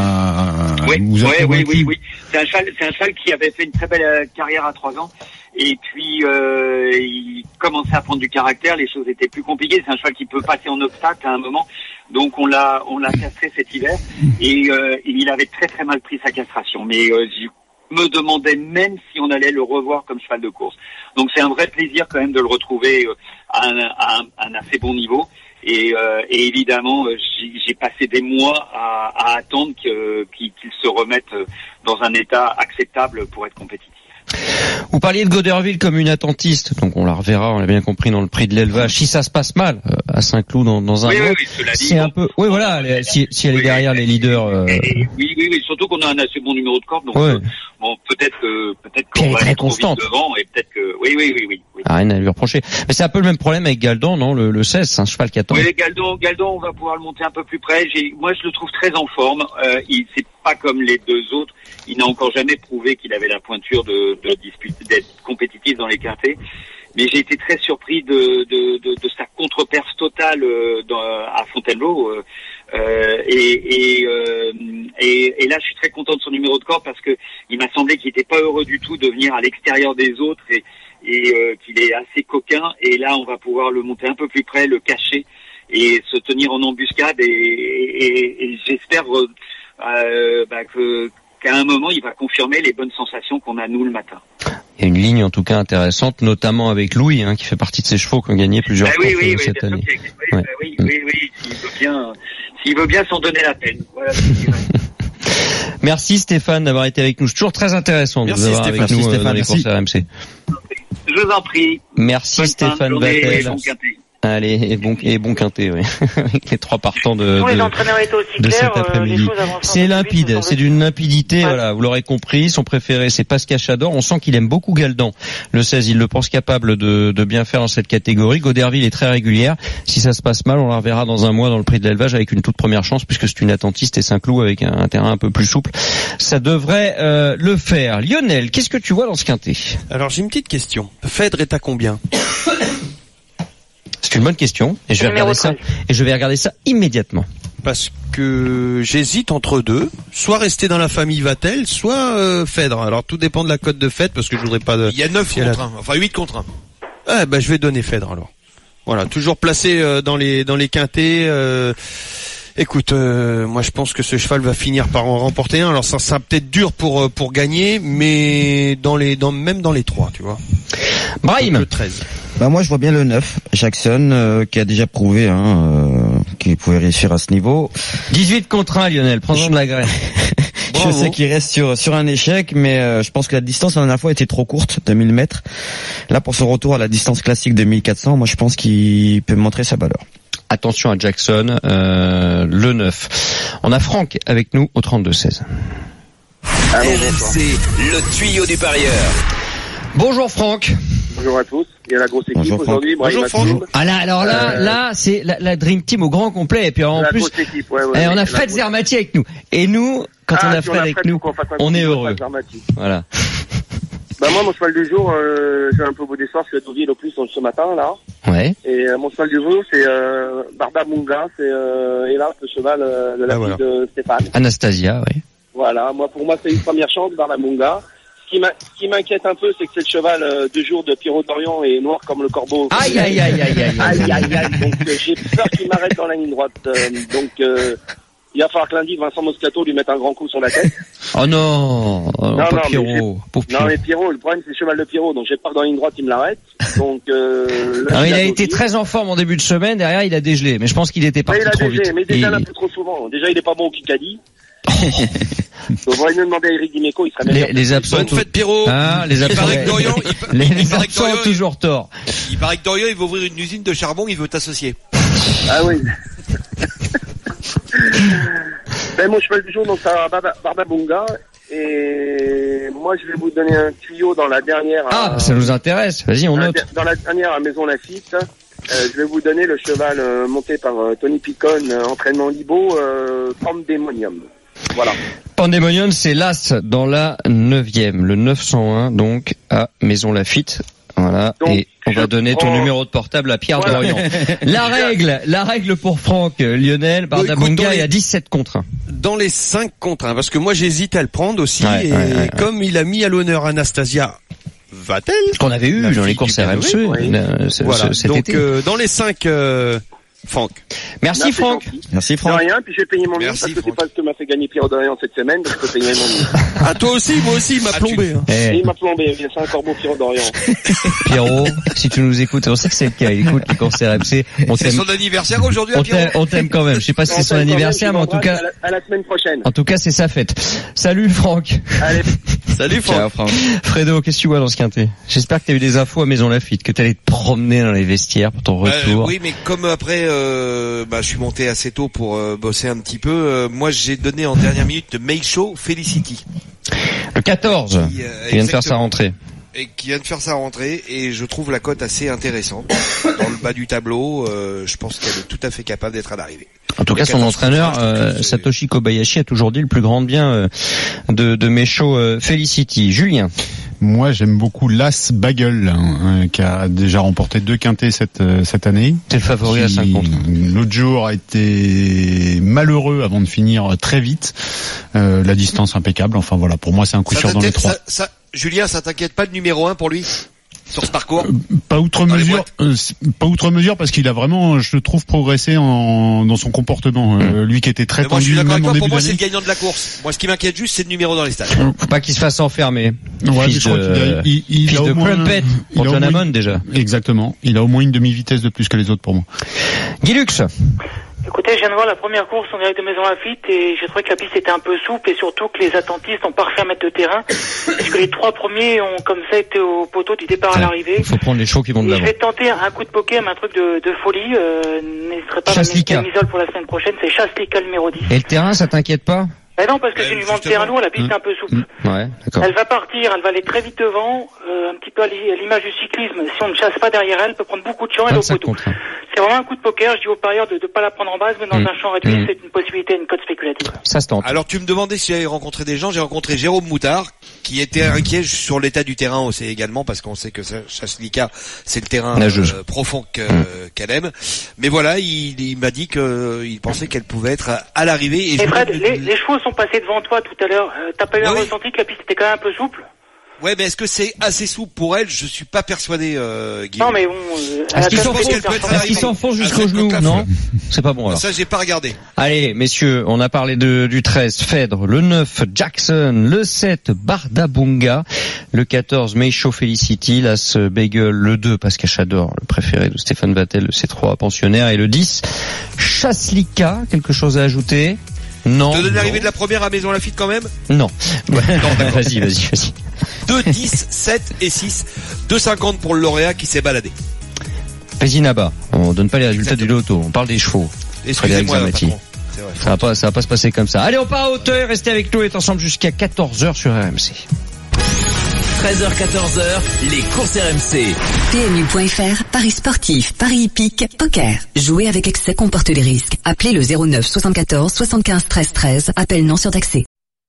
à, oui, vous a oui, oui, oui, oui. C'est un cheval, c'est un cheval qui avait fait une très belle carrière à trois ans. Et puis, euh, il commençait à prendre du caractère, les choses étaient plus compliquées. C'est un cheval qui peut passer en obstacle à un moment. Donc, on l'a, on l'a castré cet hiver. Et, euh, il avait très très mal pris sa castration. Mais, euh, me demandait même si on allait le revoir comme cheval de course. Donc c'est un vrai plaisir quand même de le retrouver à un, à un, à un assez bon niveau. Et, euh, et évidemment, j'ai, j'ai passé des mois à, à attendre que, qu'il, qu'il se remette dans un état acceptable pour être compétitif. Vous parliez de Goderville comme une attentiste, donc on la reverra, on l'a bien compris, dans le prix de l'élevage. Si ça se passe mal euh, à Saint-Cloud dans, dans un oui, mois, oui, oui, cela dit, c'est bon, un peu. Oui, voilà. Les, si, si elle est oui, derrière oui, les leaders. Euh... Et, oui, oui, oui. Surtout qu'on a un assez bon numéro de corde, donc ouais. euh, bon, peut-être que peut-être Puis qu'on elle est va très aller trop constante. vite devant, et peut-être que oui, oui, oui, oui. oui. Ah, rien à lui reprocher. Mais c'est un peu le même problème avec Galdan, non, le, le seize, c'est un cheval qui attend. Oui, Galdon, Galdon, on va pouvoir le monter un peu plus près. J'ai, moi, je le trouve très en forme. Euh, il, c'est pas comme les deux autres. Il n'a encore jamais prouvé qu'il avait la pointure de, de disputer, d'être compétitif dans les quintés. Mais j'ai été très surpris de, de, de, de sa contre-perf totale euh, dans, à Fontainebleau. Euh, euh, et, et, euh, et, et là, je suis très content de son numéro de corde parce que il m'a semblé qu'il n'était pas heureux du tout de venir à l'extérieur des autres et, et euh, qu'il est assez coquin. Et là, on va pouvoir le monter un peu plus près, le cacher et se tenir en embuscade. Et, et, et j'espère euh, bah, que qu'à un moment, il va confirmer les bonnes sensations qu'on a nous le matin. Il y a une ligne en tout cas intéressante, notamment avec Louis, hein, qui fait partie de ces chevaux qui ont gagné plusieurs bah, fois oui, oui, cette oui, année. Oui, oui, ouais. oui, oui, oui, s'il veut bien, s'il veut bien s'en donner la peine. Voilà. Merci Stéphane d'avoir été avec nous. C'est toujours très intéressant Merci de vous avoir Stéphane. avec nous Merci euh, Stéphane. dans les Merci. courses R M C. Je vous en prie. Merci Bonne Stéphane Vattel. Allez, et bon, et bon quintet, oui. Avec les trois partants de, Tous les de, entraîneurs étaient aussi de clairs, cet après-midi. euh, les choses avancent C'est un peu limpide, vite, c'est d'une limpidité, ouais. Voilà, vous l'aurez compris. Son préféré, c'est Pascal Chador. On sent qu'il aime beaucoup Galdan. Le seize, il le pense capable de, de bien faire dans cette catégorie. Goderville est très régulière. Si ça se passe mal, on la reverra dans un mois dans le prix de l'élevage avec une toute première chance, puisque c'est une attentiste et Saint-Cloud avec un, un terrain un peu plus souple. Ça devrait euh, le faire. Lionel, qu'est-ce que tu vois dans ce quintet? Alors j'ai une petite question. Phèdre est à combien? C'est une bonne question et je vais regarder ça et je vais regarder ça immédiatement. Parce que j'hésite entre deux, soit rester dans la famille Vattel, soit euh, Phèdre. Alors tout dépend de la cote de Phèdre parce que je voudrais pas de... Il y a neuf contre un, enfin huit contre un. Ah bah je vais donner Phèdre alors. Voilà, toujours placé euh, dans les dans les quintés. Euh... Écoute, euh, moi je pense que ce cheval va finir par en remporter un. Alors ça sera peut-être dur pour pour gagner, mais dans les dans même dans les trois, tu vois. Brahim. Le treize. Bah moi je vois bien le neuf, Jackson, euh, qui a déjà prouvé hein, euh, qu'il pouvait réussir à ce niveau. dix-huit contre un, Lionel, prends-en de la graine. Je sais qu'il reste sur sur un échec, mais euh, je pense que la distance la dernière fois était trop courte, de mille mètres. Là, pour son retour à la distance classique de mille quatre cents, moi je pense qu'il peut montrer sa valeur. Attention à Jackson, euh, le neuf. On a Franck avec nous au trente-deux seize. R M C, le tuyau du parieur. Bonjour Franck. Bonjour à tous. Il y a la grosse équipe Bonjour, aujourd'hui. Bonjour Franck. Ah là, alors là, euh... là, c'est la, la Dream Team au grand complet. Et puis en la plus, grosse équipe, ouais, ouais, eh, on a la Fred grosse... Zermati avec nous. Et nous, quand ah, on a si Fred on a avec Fred, nous, on est heureux. Voilà. Bah moi, mon cheval du jour, euh, j'ai un peu beau d'espoir, je suis à Deauville au plus ce matin là. Ouais. Et euh, mon cheval du jour, c'est euh, Barda Munga, c'est euh, hélas le cheval euh, de la ah, fille voilà. de Stéphane. Anastasia, oui. Voilà. Moi, pour moi, c'est une première chance, Barda Munga. Ce qui m'inquiète un peu, c'est que c'est le cheval euh, de jour de Pierrot d'Orient et noir comme le corbeau. Aïe aïe aïe aïe aïe aïe aïe aïe. Donc euh, j'ai peur qu'il m'arrête dans la ligne droite. Euh, donc euh, il va falloir que lundi Vincent Moscato lui mette un grand coup sur la tête. Oh non, oh, non, pas non, Pierrot, pauvre Pierrot. Non mais Pierrot, le problème c'est le cheval de Pierrot, donc j'ai peur que dans la ligne droite il me l'arrête. Donc euh, alors, il a été très en forme en début de semaine, derrière il a dégelé, mais je pense qu'il était parti mais il a trop dégelé, vite. Mais déjà il... un peu trop souvent. Déjà il est pas bon au Kikadi. Donc, on va nous demander à Eric Dimeco, il serait les, meilleur. les absents. Bonne fête Pierrot. Ah, les absents. Il paraît que Dorian, il, les, il les paraît que absents Dorian, ont toujours tort. Il paraît que Dorian, il veut ouvrir une usine de charbon, il veut t'associer. Ah oui. Ben, mon cheval du jour, donc, ça va Barbabunga. Et moi, je vais vous donner un tuyau dans la dernière. Ah, à, ça nous intéresse. Vas-y, on note. Dans la dernière à Maison Lafitte, euh, je vais vous donner le cheval euh, monté par euh, Tony Picon, euh, entraînement Libo, euh, Pandemonium. Voilà. Pandemonium, c'est l'as dans la neuvième, le neuf cent un, donc, à Maison Lafitte. Voilà. Donc, et on va donner ton prends... numéro de portable à Pierre voilà. Dorian. La règle, la règle pour Franck, Lionel, Bardabunga est les... à dix-sept contre un. Dans les cinq contre un, parce que moi j'hésite à le prendre aussi, ouais, et ouais, ouais, comme ouais. il a mis à l'honneur Anastasia Vattel, qu'on avait eu dans les courses R M C, oui. euh, voilà. cet Donc été. Euh, dans les cinq, euh, Franck. Merci, Merci Franck. gentil. Merci De Franck. rien, puis j'ai payé mon livre Merci, parce que Franck. c'est pas ce que m'a fait gagner Pierre Dorian cette semaine, donc je peux payer mon livre. Ah, toi aussi, moi aussi, il m'a Ah, plombé. tu- hein. Eh, Et il m'a plombé, c'est un corbeau Pierre Dorian. Pierrot, si tu nous écoutes, on sait que c'est le cas, il écoute les courses R M C. On C'est t'aime, son anniversaire aujourd'hui, on Pierrot. t'aime, on t'aime quand même. Je sais pas si c'est son anniversaire, mais en tout cas, À la, à la semaine prochaine. en tout cas, c'est sa fête. Salut, Franck. Allez. Salut Franck. Ciao Franck. Fredo, qu'est-ce que tu vois dans ce quintet? J'espère que t'as eu des infos à Maison Lafitte, que t'allais te promener dans les vestiaires pour ton Euh, retour. oui, mais comme après, euh, bah, je suis monté assez tôt pour euh, bosser un petit peu. euh, moi, j'ai donné en dernière minute de Meisho Felicity, Le quatorze, Qui, euh, qui vient de faire sa exactement. rentrée. et qui vient de faire sa rentrée, et je trouve la cote assez intéressante. Dans le bas du tableau, euh, je pense qu'elle est tout à fait capable d'être à l'arrivée. En tout cas, son entraîneur, euh, Satoshi Kobayashi, a toujours dit le plus grand bien euh, de, de Meisho euh, Felicity. Julien. Moi, j'aime beaucoup l'As Bagel, hein, qui a déjà remporté deux quintets cette euh, cette année. C'est le favori à Qui, cinq contre. L'autre jour a été malheureux avant de finir très vite. Euh, la distance impeccable. Enfin voilà, pour moi, c'est un coup Ça sûr dans les t'inquiète- trois. ça, ça, Julien, ça t'inquiète pas de numéro un pour lui sur ce parcours? Pas outre Dans les mesure, euh, c'est- pas outre mesure parce qu'il a vraiment, je trouve, progressé en, dans son comportement. Euh, lui qui était très Mais moi, je suis tendu d'accord avec même en toi. Pour début moi, c'est le d'année. gagnant de la course. Moi, ce qui m'inquiète juste, c'est le numéro dans les stades. Faut pas qu'il se fasse enfermer. Ouais, mais fils je crois de, qu'il a, il, il fils a de au moins, Crumpet il pour a au John moins Hammond une- déjà. Exactement. Il a au moins une demi-vitesse de plus que les autres pour moi. Guilux. Écoutez, je viens de voir la première course en direct de Maison Lafitte et j'ai trouvé que la piste était un peu souple et surtout que les attentistes ont pas refait un mètre de terrain parce que les trois premiers ont comme ça été au poteau du départ à l'arrivée. Il faut prendre les chevaux qui vont de Et je l'avant. vais tenter un coup de poker, mais un truc de, de folie. Euh, N'hésiterai pas à Chaslika. mettre une isole pour la semaine prochaine. C'est Chaslika le numéro dix. Et le terrain, ça t'inquiète pas? Mais non, parce que c'est une vente terrain lourd, la piste est un peu souple. Ouais, d'accord. Elle va partir, elle va aller très vite devant, euh, un petit peu à l'i- à l'image du cyclisme. Si on ne chasse pas derrière elle, elle peut prendre beaucoup de champs et elle est au vingt-cinq poteau. contre un. C'est vraiment un coup de poker. Je dis aux parieurs de ne pas la prendre en base, mais dans Mm. un champ réduit, Mm. c'est une possibilité, une cote spéculative. Ça se tente. Alors, tu me demandais si j'avais rencontré des gens. J'ai rencontré Jérôme Moutard, qui était inquiet sur l'état du terrain aussi également, parce qu'on sait que Chaslika, c'est le terrain Nageuse. euh, profond que- Mm. qu'elle aime. Mais voilà, il, il m'a dit qu'il pensait qu'elle pouvait être à, à l'arrivée. Et Et je Fred, voulais- les, les chevaux sont passés devant toi tout à l'heure. Euh, T'as pas eu un Oui, oui. ressenti que la piste était quand même un peu souple? Ouais, mais est-ce que c'est assez souple pour elle? Je suis pas persuadé, euh, Guillaume. Non, mais bon. Euh, à Est-ce la qu'il place s'enfonce de qu'elle peut faire être ça, Est-ce qu'il arrivée s'enfonce jusqu'au Avec genou? Coca Non? C'est pas bon alors. Ça, j'ai pas regardé. Allez, messieurs, on a parlé de, du treize, Phèdre, le neuf, Jackson, le sept, Bardabunga, le quatorze, Meisho Felicity, l'As Bagel, le deux, Pascal Chador, le préféré de Stéphane Vattel, le C trois, pensionnaire, et le dix, Chaslika, quelque chose à ajouter? Non. Te donner l'arrivée de la première à Maison Lafitte quand même? Non. Ouais, vas-y, vas-y, vas-y. deux, dix, sept et six. deux cinquante pour le lauréat qui s'est baladé. Pézinaba. On donne pas les résultats du loto, on parle des chevaux. Frédéric Excusez-moi, Zermati. patron. C'est vrai. Ça va pas, ça va pas se passer comme ça. Allez, on part à hauteur, restez avec nous, et est ensemble jusqu'à quatorze heures sur R M C. treize heures quatorze heures, les courses R M C. P M U point F R, paris sportifs, paris hippiques, poker. Jouer avec excès comporte des risques. Appelez le zéro neuf soixante-quatorze soixante-quinze treize treize. Appel non surtaxé.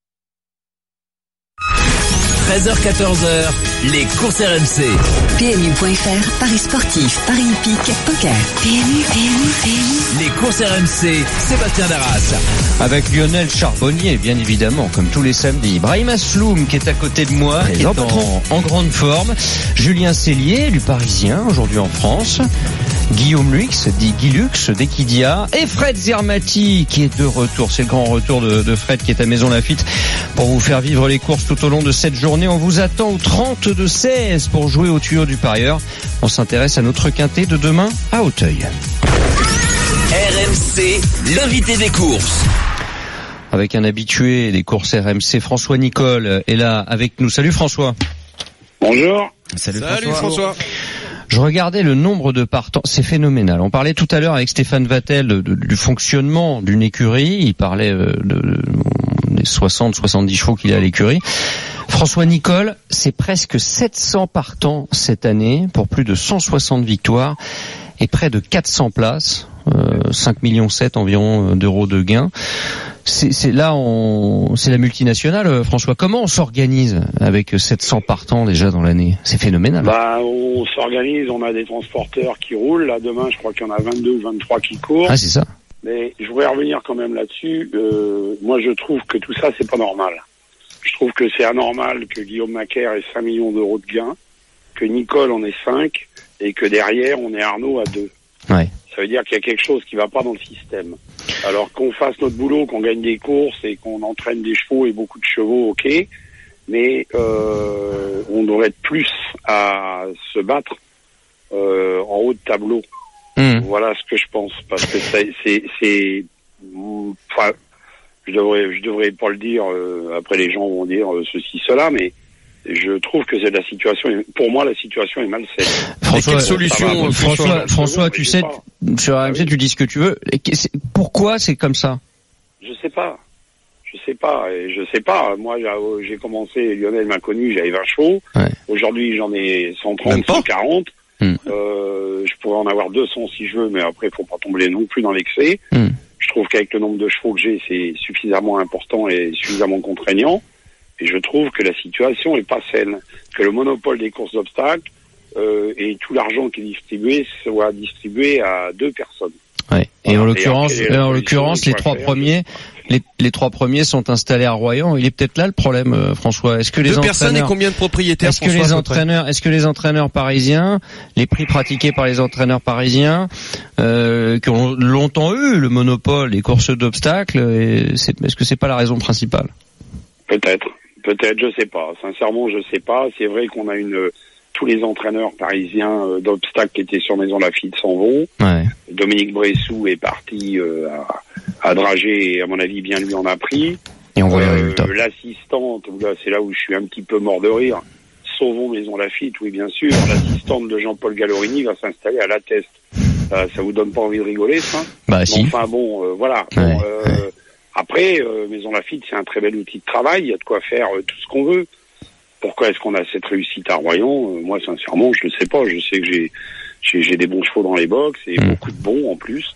treize heures quatorze heures, les courses R M C. P M U point F R, paris sportifs, paris hippiques, poker. P M U, P M U, P M U. Les courses R M C, Sébastien Darras. Avec Lionel Charbonnier, bien évidemment, comme tous les samedis. Brahim Asloum, qui est à côté de moi, qui est en, en grande forme. Julien Cellier, du Parisien, aujourd'hui en France. Guillaume Luix, dit Guilux, d'Equidia. Et Fred Zermati, qui est de retour. C'est le grand retour de, de Fred, qui est à Maison Lafitte, pour vous faire vivre les courses tout au long de cette journée. On vous attend au trente de seize pour jouer au tuyau du parieur. On s'intéresse à notre quintet de demain à Auteuil. R M C, l'invité des courses. Avec un habitué des courses R M C, François Nicole, est là avec nous. Salut François. Bonjour. Salut, Salut François. Je regardais le nombre de partants, c'est phénoménal. On parlait tout à l'heure avec Stéphane Vattel de, de, du fonctionnement d'une écurie. Il parlait euh, de, de, des soixante soixante-dix chevaux qu'il a à l'écurie. François Nicole, c'est presque sept cents partants cette année pour plus de cent soixante victoires et près de quatre cents places, euh, cinq virgule sept millions environ d'euros de gains. C'est, c'est là, on, c'est la multinationale, François. Comment on s'organise avec sept cents partants déjà dans l'année? C'est phénoménal. Bah, on s'organise, on a des transporteurs qui roulent. Là, demain, je crois qu'il y en a vingt-deux ou vingt-trois qui courent. Ah, c'est ça. Mais je voudrais revenir quand même là-dessus. Euh, moi, je trouve que tout ça, c'est pas normal. Je trouve que c'est anormal que Guillaume Macaire ait cinq millions d'euros de gains, que Nicole en ait cinq, et que derrière, on ait Arnaud à deux. Ouais. Ça veut dire qu'il y a quelque chose qui va pas dans le système. Alors qu'on fasse notre boulot, qu'on gagne des courses et qu'on entraîne des chevaux et beaucoup de chevaux, ok, mais euh, on devrait être plus à se battre euh, en haut de tableau. Mmh. Voilà ce que je pense, parce que c'est, c'est, c'est, enfin, je devrais, je devrais pas le dire. Euh, après, les gens vont dire euh, ceci, cela, mais je trouve que c'est la situation. Pour moi, la situation est malsaine. François, quelle solution, va, François, François, François tu sais, sur R M C, tu dis ce que tu veux. Pourquoi c'est comme ça? Je sais pas. Je sais pas. Et je sais pas. Moi, j'ai commencé, Lionel m'a connu, j'avais vingt chevaux. Ouais. Aujourd'hui, j'en ai cent trente, cent quarante. Hum. Euh, je pourrais en avoir deux cents si je veux, mais après, faut pas tomber non plus dans l'excès. Hum. Je trouve qu'avec le nombre de chevaux que j'ai, c'est suffisamment important et suffisamment contraignant. Et je trouve que la situation est pas saine, que le monopole des courses d'obstacles euh, et tout l'argent qui est distribué soit distribué à deux personnes. Ouais. Et voilà. en l'occurrence, et en l'occurrence, les trois faire, premiers, les, les trois premiers sont installés à Royan. Il est peut-être là le problème, euh, François. Est-ce que les deux entraîneurs, personnes et combien de propriétaires? Est-ce que les entraîneurs, est-ce que les entraîneurs parisiens, les prix pratiqués par les entraîneurs parisiens, euh, qui ont longtemps eu le monopole des courses d'obstacles, et c'est, est-ce que c'est pas la raison principale? Peut-être. Peut-être, je sais pas. Sincèrement, je sais pas. C'est vrai qu'on a une, tous les entraîneurs parisiens euh, d'obstacles qui étaient sur Maison Lafitte s'en vont. Ouais. Dominique Bressou est parti euh, à, à Dragé et à mon avis bien lui en a pris. Et on voit euh, les résultats. L'assistante, là c'est là où je suis un petit peu mort de rire. Sauvons Maison Lafitte, oui bien sûr. L'assistante de Jean-Paul Gallorini va s'installer à La Teste. Euh, ça vous donne pas envie de rigoler, ça? Bah si. Enfin bon, euh, voilà. Ouais. Bon, euh, ouais. Après, euh, Maison Lafitte, c'est un très bel outil de travail. Il y a de quoi faire euh, tout ce qu'on veut. Pourquoi est-ce qu'on a cette réussite à Royan? euh, Moi, sincèrement, je ne sais pas. Je sais que j'ai, j'ai, j'ai des bons chevaux dans les box et mmh. beaucoup de bons en plus.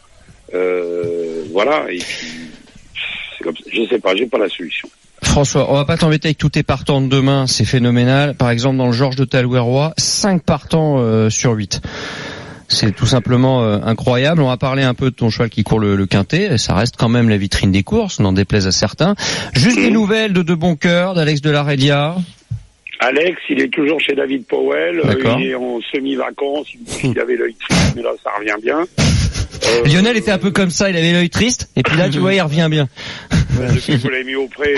Euh, voilà. Et puis, c'est comme ça. Je sais pas. J'ai pas la solution. François, on va pas t'embêter avec tous tes partants de demain. C'est phénoménal. Par exemple, dans le Georges de Talouet-Roi, cinq partants euh, sur huit. C'est tout simplement euh, incroyable. On va parler un peu de ton cheval qui court le, le quintet. Ça reste quand même la vitrine des courses, n'en déplaise à certains. Juste des nouvelles de De Bon Cœur, d'Alex de la Rédia. Alex, il est toujours chez David Powell. Euh, il est en semi-vacances. Il, il avait l'œil triste, mais là, ça revient bien. Euh, Lionel était un peu comme ça. Il avait l'œil triste. Et puis là, tu vois, il revient bien. Voilà, depuis que vous l'avez mis au pré.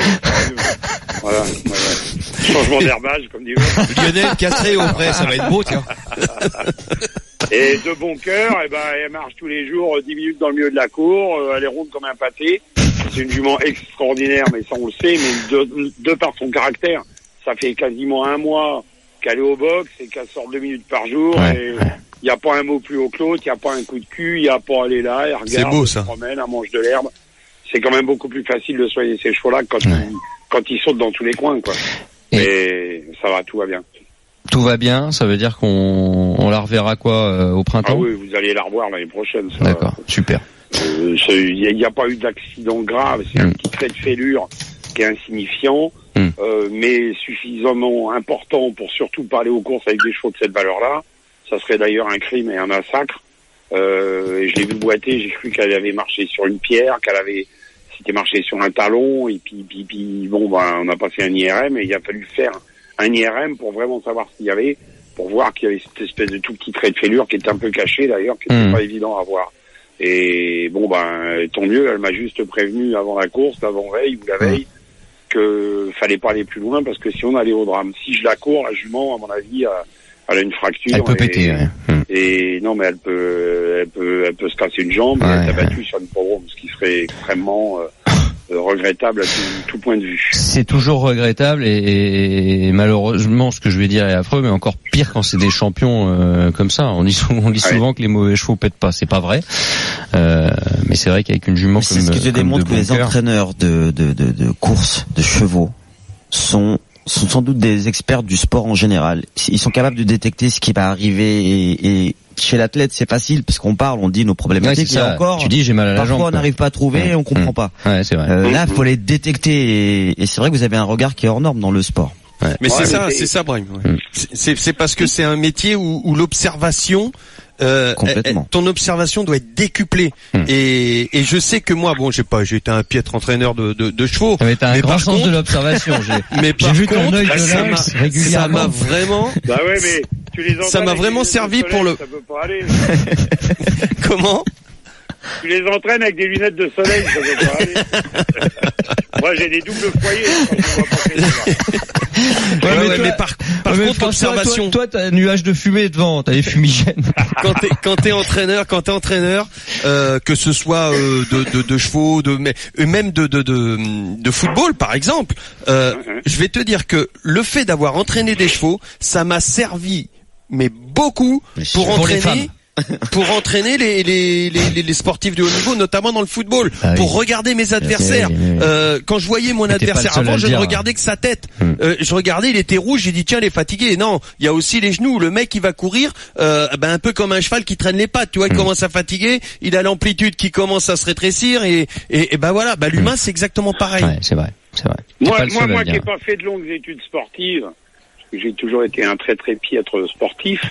Voilà, voilà. Changement d'herbage, comme dit l'autre. Lionel castré au pré, ça va être beau, tiens. Et De Bon Cœur, eh ben, elle marche tous les jours, dix minutes dans le milieu de la cour, euh, elle est ronde comme un pâté. C'est une jument extraordinaire, mais ça on le sait, mais de, de par son caractère, ça fait quasiment un mois qu'elle est au box et qu'elle sort deux minutes par jour. Ouais, et il ouais. n'y a pas un mot plus haut que l'autre, il n'y a pas un coup de cul, il n'y a pas aller là, elle regarde, c'est beau, ça. Elle se promène, elle mange de l'herbe. C'est quand même beaucoup plus facile de soigner ces chevaux-là quand, ouais. ils, quand ils sautent dans tous les coins, quoi. Et mais ça va, tout va bien. Tout va bien, ça veut dire qu'on on la reverra quoi euh, au printemps? Ah oui, vous allez la revoir l'année prochaine. Ça, d'accord, super. Il euh, n'y a, a pas eu d'accident grave, c'est mmh. un petit trait de fêlure qui est insignifiant, mmh. euh, mais suffisamment important pour surtout pas aller aux courses avec des chevaux de cette valeur-là. Ça serait d'ailleurs un crime et un massacre. Euh, et je l'ai vu boiter, j'ai cru qu'elle avait marché sur une pierre, qu'elle avait s'était marché sur un talon, et puis, puis, puis bon, ben, on a passé un I R M et il a fallu faire un I R M pour vraiment savoir ce qu'il y avait, pour voir qu'il y avait cette espèce de tout petit trait de fêlure qui était un peu caché d'ailleurs, qui n'était mmh. pas évident à voir. Et bon, ben, tant mieux, elle m'a juste prévenu avant la course, l'avant-veille ou la veille, mmh. que fallait pas aller plus loin parce que si on allait au drame, si je la cours, la jument, à mon avis, elle a une fracture. Elle peut et, péter, ouais. mmh. Et non, mais elle peut, elle peut, elle peut se casser une jambe, ouais, et elle s'est battue ouais. sur une pauvre, ce qui serait extrêmement, euh, regrettable à tout, tout point de vue. C'est toujours regrettable et, et malheureusement ce que je vais dire est affreux, mais encore pire quand c'est des champions euh, comme ça. On dit souvent, on dit souvent ouais. que les mauvais chevaux pètent pas, c'est pas vrai. Euh, mais c'est vrai qu'avec une jument mais comme c'est ce qui te démontre que de les bon entraîneurs de, de, de, de course de chevaux sont sont sans doute des experts du sport en général. Ils sont capables de détecter ce qui va arriver et, et chez l'athlète c'est facile parce qu'on parle, on dit nos problématiques. Ouais, et encore, tu dis j'ai mal à la parfois jambe. on n'arrive pas à trouver, ouais. on comprend mmh. pas. Ouais, c'est vrai. Euh, là, faut les détecter et, et c'est vrai que vous avez un regard qui est hors norme dans le sport. Ouais. Mais ouais, c'est mais ça, c'est... c'est ça, Brahim. Ouais. Mmh. C'est, c'est parce que c'est un métier où, où l'observation, euh, complètement. ton observation doit être décuplée. Mmh. Et, et je sais que moi, bon, j'ai pas, j'ai été un piètre entraîneur de, de, de chevaux. Mais t'as un mais grand sens contre, de l'observation. J'ai, mais j'ai vu ton contre, œil de ça, m'a, régulièrement. ça m'a vraiment. Bah ouais, mais Tu les ça m'a vraiment servi pour le... Ça peut pas aller. Comment? Tu les entraînes avec des lunettes de soleil, ça peut pas aller. Moi, j'ai des doubles foyers. Quand je vois pas ouais, ouais, mais, toi, mais par, par ouais, contre, mais observation. Toi, toi, t'as un nuage de fumée devant, t'as les fumigènes. Quand t'es, quand t'es entraîneur, quand t'es entraîneur, euh, que ce soit euh, de, de, de chevaux, de, mais même de, de, de, de football, par exemple, euh, je vais te dire que le fait d'avoir entraîné des chevaux, ça m'a servi, mais beaucoup, pour, pour entraîner. pour entraîner les, les, les, les sportifs de haut niveau, notamment dans le football, ah oui. pour regarder mes adversaires. Oui, oui, oui. Euh, quand je voyais mon Mais adversaire avant, je ne dire, regardais que sa tête. Hum. Euh, je regardais, il était rouge, j'ai dit tiens, il est fatigué. Non, il y a aussi les genoux. Le mec, il va courir, euh, ben un peu comme un cheval qui traîne les pattes. Tu vois, il hum. commence à fatiguer, il a l'amplitude qui commence à se rétrécir et, et, et ben voilà. Ben l'humain, hum. c'est exactement pareil. Ouais, c'est vrai, c'est vrai. Moi, moi, moi qui n'ai pas fait de longues études sportives, parce que j'ai toujours été un très très piètre sportif.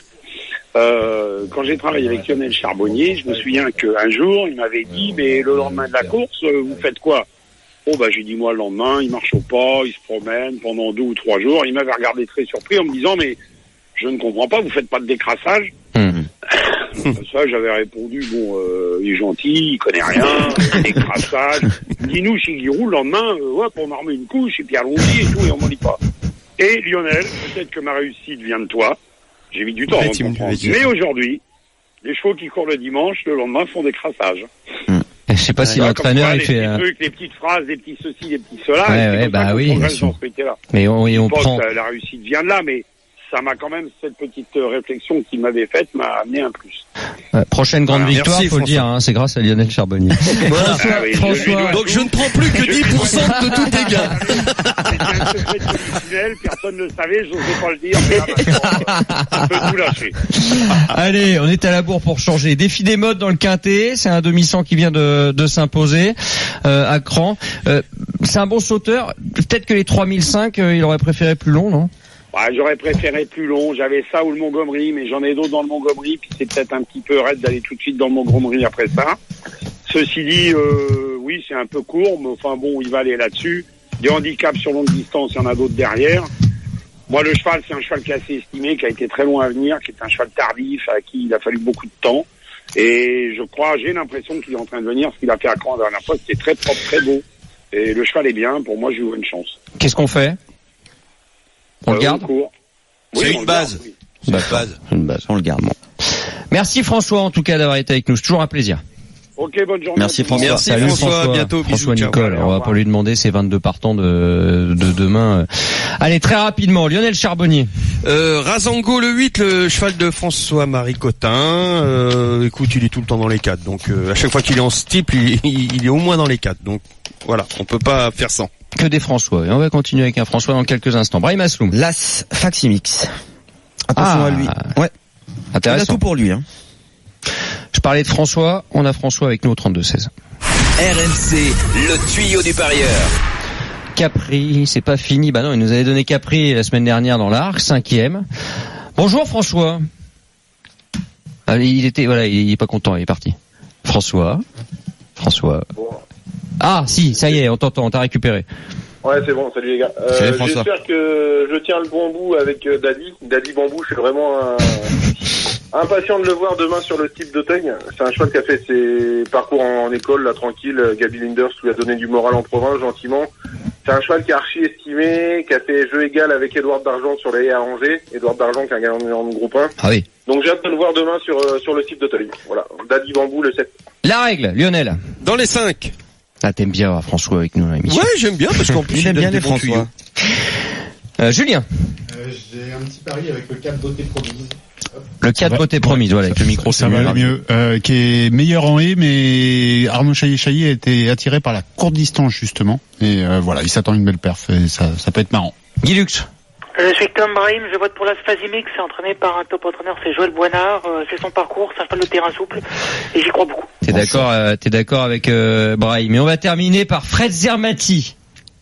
Euh, quand j'ai travaillé avec Lionel Charbonnier, je me souviens qu'un jour, il m'avait dit, mais le lendemain de la course, vous faites quoi? Oh, bah, j'ai dit, moi, le lendemain, il marche au pas, il se promène pendant deux ou trois jours. Il m'avait regardé très surpris en me disant, mais je ne comprends pas, vous faites pas de décrassage? Mmh. Ça, j'avais répondu, bon, euh, il est gentil, il connaît rien, décrassage. Dis-nous, chez Giroud, le lendemain, euh, ouais, on en remet une couche, et puis allons-y, et tout, et on m'en dit pas. Et Lionel, peut-être que ma réussite vient de toi. J'ai mis du temps à comprendre. Mais aujourd'hui, les chevaux qui courent le dimanche, le lendemain, font des crassages. Hum. Je sais pas si l'entraîneur il fait les petits trucs, les petites phrases, les petits ceci, les petits cela. Ouais, ouais, bah oui. Dans ce métier-là. Mais on, et on je pense prend. que la réussite vient de là, mais ça m'a quand même, cette petite réflexion qu'il m'avait faite m'a amené un plus. Ouais, prochaine grande voilà. victoire, Merci, faut le dire, hein, c'est grâce à Lionel Charbonnier. Voilà. Ah oui, François, je donc je ne prends plus que dix pour cent de tous tes gains. C'était un secret professionnel, personne ne le savait, je n'osais pas le dire, mais là maintenant, on peut tout lâcher. Allez, on est à la bourre pour changer. Défi des modes dans le Quintet, c'est un demi cent qui vient de, de s'imposer euh, à Cran. Euh, c'est un bon sauteur. Peut-être que les trois mille cinq, euh, il aurait préféré plus long, non? Bah, j'aurais préféré plus long. J'avais ça ou le Montgomery, mais j'en ai d'autres dans le Montgomery, puis c'est peut-être un petit peu raide d'aller tout de suite dans le Montgomery après ça. Ceci dit, euh, oui, c'est un peu court, mais enfin bon, il va aller là-dessus. Des handicaps sur longue distance, il y en a d'autres derrière. Moi, le cheval, c'est un cheval qui est assez estimé, qui a été très loin à venir, qui est un cheval tardif, à qui il a fallu beaucoup de temps. Et je crois, j'ai l'impression qu'il est en train de venir. Ce qu'il a fait à Caen la dernière fois, c'était très propre, très beau. Et le cheval est bien. Pour moi, je lui vois une chance. Qu'est-ce qu'on fait? On euh, le garde? Oui, c'est une base. Garde, oui. C'est une base. Une base. On le garde. Bon. Merci François, en tout cas, d'avoir été avec nous. C'est toujours un plaisir. Ok, bonne journée. Merci François. Merci Salut François, François. bientôt. François bisous, Nicole, ciao. on va pas lui demander ses vingt-deux partants de, de demain. Allez, très rapidement, Lionel Charbonnier. Euh, Razango le huit, le cheval de François-Marie Cotin. Euh, écoute, il est tout le temps dans les quatre. Donc euh, à chaque fois qu'il est en steeple, il, il, il est au moins dans les quatre. Donc voilà, on peut pas faire sans. Que des François. Et on va continuer avec un François dans quelques instants. Brahim Asloum. L'As Faximix. Attention Ah. à lui. Ouais. Il a Intéressant. tout pour lui. Hein. Je parlais de François, on a François avec nous au trente-deux seize. R M C, le tuyau du parieur. Capri, c'est pas fini. Bah non, il nous avait donné Capri la semaine dernière dans l'Arc, cinquième. Bonjour François. Ah, il était, voilà, il est pas content, il est parti. François. François. Ah, si, ça y est, on t'entend, on t'a récupéré. Ouais, c'est bon, salut les gars. Euh, Salut, François. J'espère que je tiens le bon bout avec euh, Daddy. Daddy Bambou, je suis vraiment un... impatient de le voir demain sur le type d'Auteuil. C'est un cheval qui a fait ses parcours en, en école, là, tranquille. Gaby Linders lui a donné du moral en province, gentiment. C'est un cheval qui est archi estimé, qui a fait jeu égal avec Édouard d'Argent sur les haies à Angers. Édouard d'Argent qui a gagné en groupe un. Ah oui. Donc j'ai hâte de le voir demain sur, euh, sur le type d'Auteuil. Voilà. Daddy Bambou, le sept. La règle, Lionel. Dans les cinq. Ah, t'aimes bien avoir François avec nous dans l'émission. Ouais, j'aime bien parce qu'en plus il, Il aime donne bien des les bons François. tuyaux. Euh, Julien. Euh, j'ai un petit pari avec le quatre beauté promise. Le quatre beauté promise, voilà, avec le micro, ça c'est va mieux. mieux. Euh, qui est meilleur en haie, mais Arnaud Chaillet-Chaillet a été attiré par la courte distance justement. Et euh, voilà, il s'attend à une belle perf et ça, ça peut être marrant. Guy Lux. Je suis Tom Brahim, je vote pour la Sphazimix, c'est entraîné par un top entraîneur, c'est Joël Boinard, euh, c'est son parcours, c'est un cheval de terrain souple, et j'y crois beaucoup. T'es d'accord, euh, t'es d'accord avec euh, Brahim. Mais on va terminer par Fred Zermati.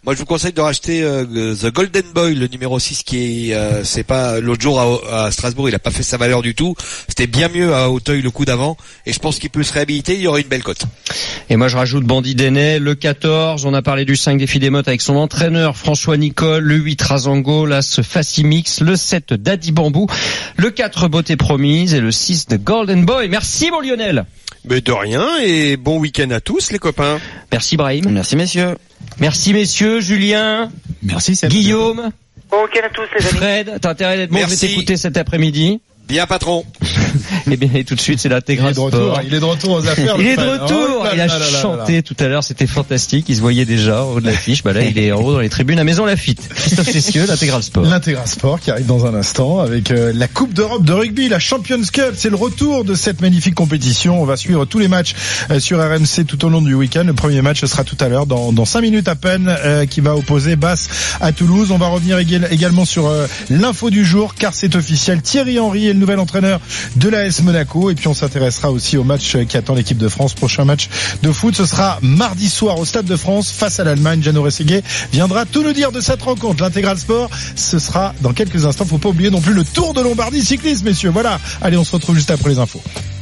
Moi, je vous conseille de racheter euh, The Golden Boy, le numéro six, qui est, euh, c'est pas l'autre jour à, à Strasbourg, il a pas fait sa valeur du tout. C'était bien mieux à Auteuil le coup d'avant, et je pense qu'il peut se réhabiliter. Il y aurait une belle cote. Et moi, je rajoute Bandit Déné, le quatorze. On a parlé du cinq Défi des Mottes avec son entraîneur François Nicole, le huit Razango, l'As Facimix, le sept Daddy Bambou, le quatre Beauté Promise et le six de Golden Boy. Merci mon Lionel. Mais de rien, et bon week-end à tous les copains. Merci Brahim. Merci messieurs. Merci messieurs, Julien. Merci Seb. Guillaume. Bon week-end à tous les amis. Fred, t'as intérêt d'être bon, je vais t'écouter cet après-midi. Bien patron. Et bien et tout de suite c'est l'intégral sport. Retour, il est de retour aux affaires. Il est de retour. Oh, là, il a là, là, chanté là, là. Tout à l'heure, c'était fantastique. Il se voyait déjà au haut de l'affiche. Bah là, il est en haut dans les tribunes à Maison Lafitte. Christophe Cessieux, l'intégral sport. L'intégral sport qui arrive dans un instant avec euh, la Coupe d'Europe de rugby, la Champions Cup. C'est le retour de cette magnifique compétition. On va suivre tous les matchs euh, sur R M C tout au long du week-end. Le premier match sera tout à l'heure dans dans cinq minutes à peine, euh, qui va opposer Basse à Toulouse. On va revenir ég- également sur euh, l'info du jour car c'est officiel. Thierry Henry est le nouvel entraîneur de l'A S Monaco, et puis on s'intéressera aussi au match qui attend l'équipe de France. Prochain match de foot, ce sera mardi soir au Stade de France face à l'Allemagne. Jeannot Rességuier viendra tout nous dire de cette rencontre. L'intégral sport, ce sera dans quelques instants. Faut pas oublier non plus le Tour de Lombardie cyclisme, messieurs. Voilà. Allez, on se retrouve juste après les infos.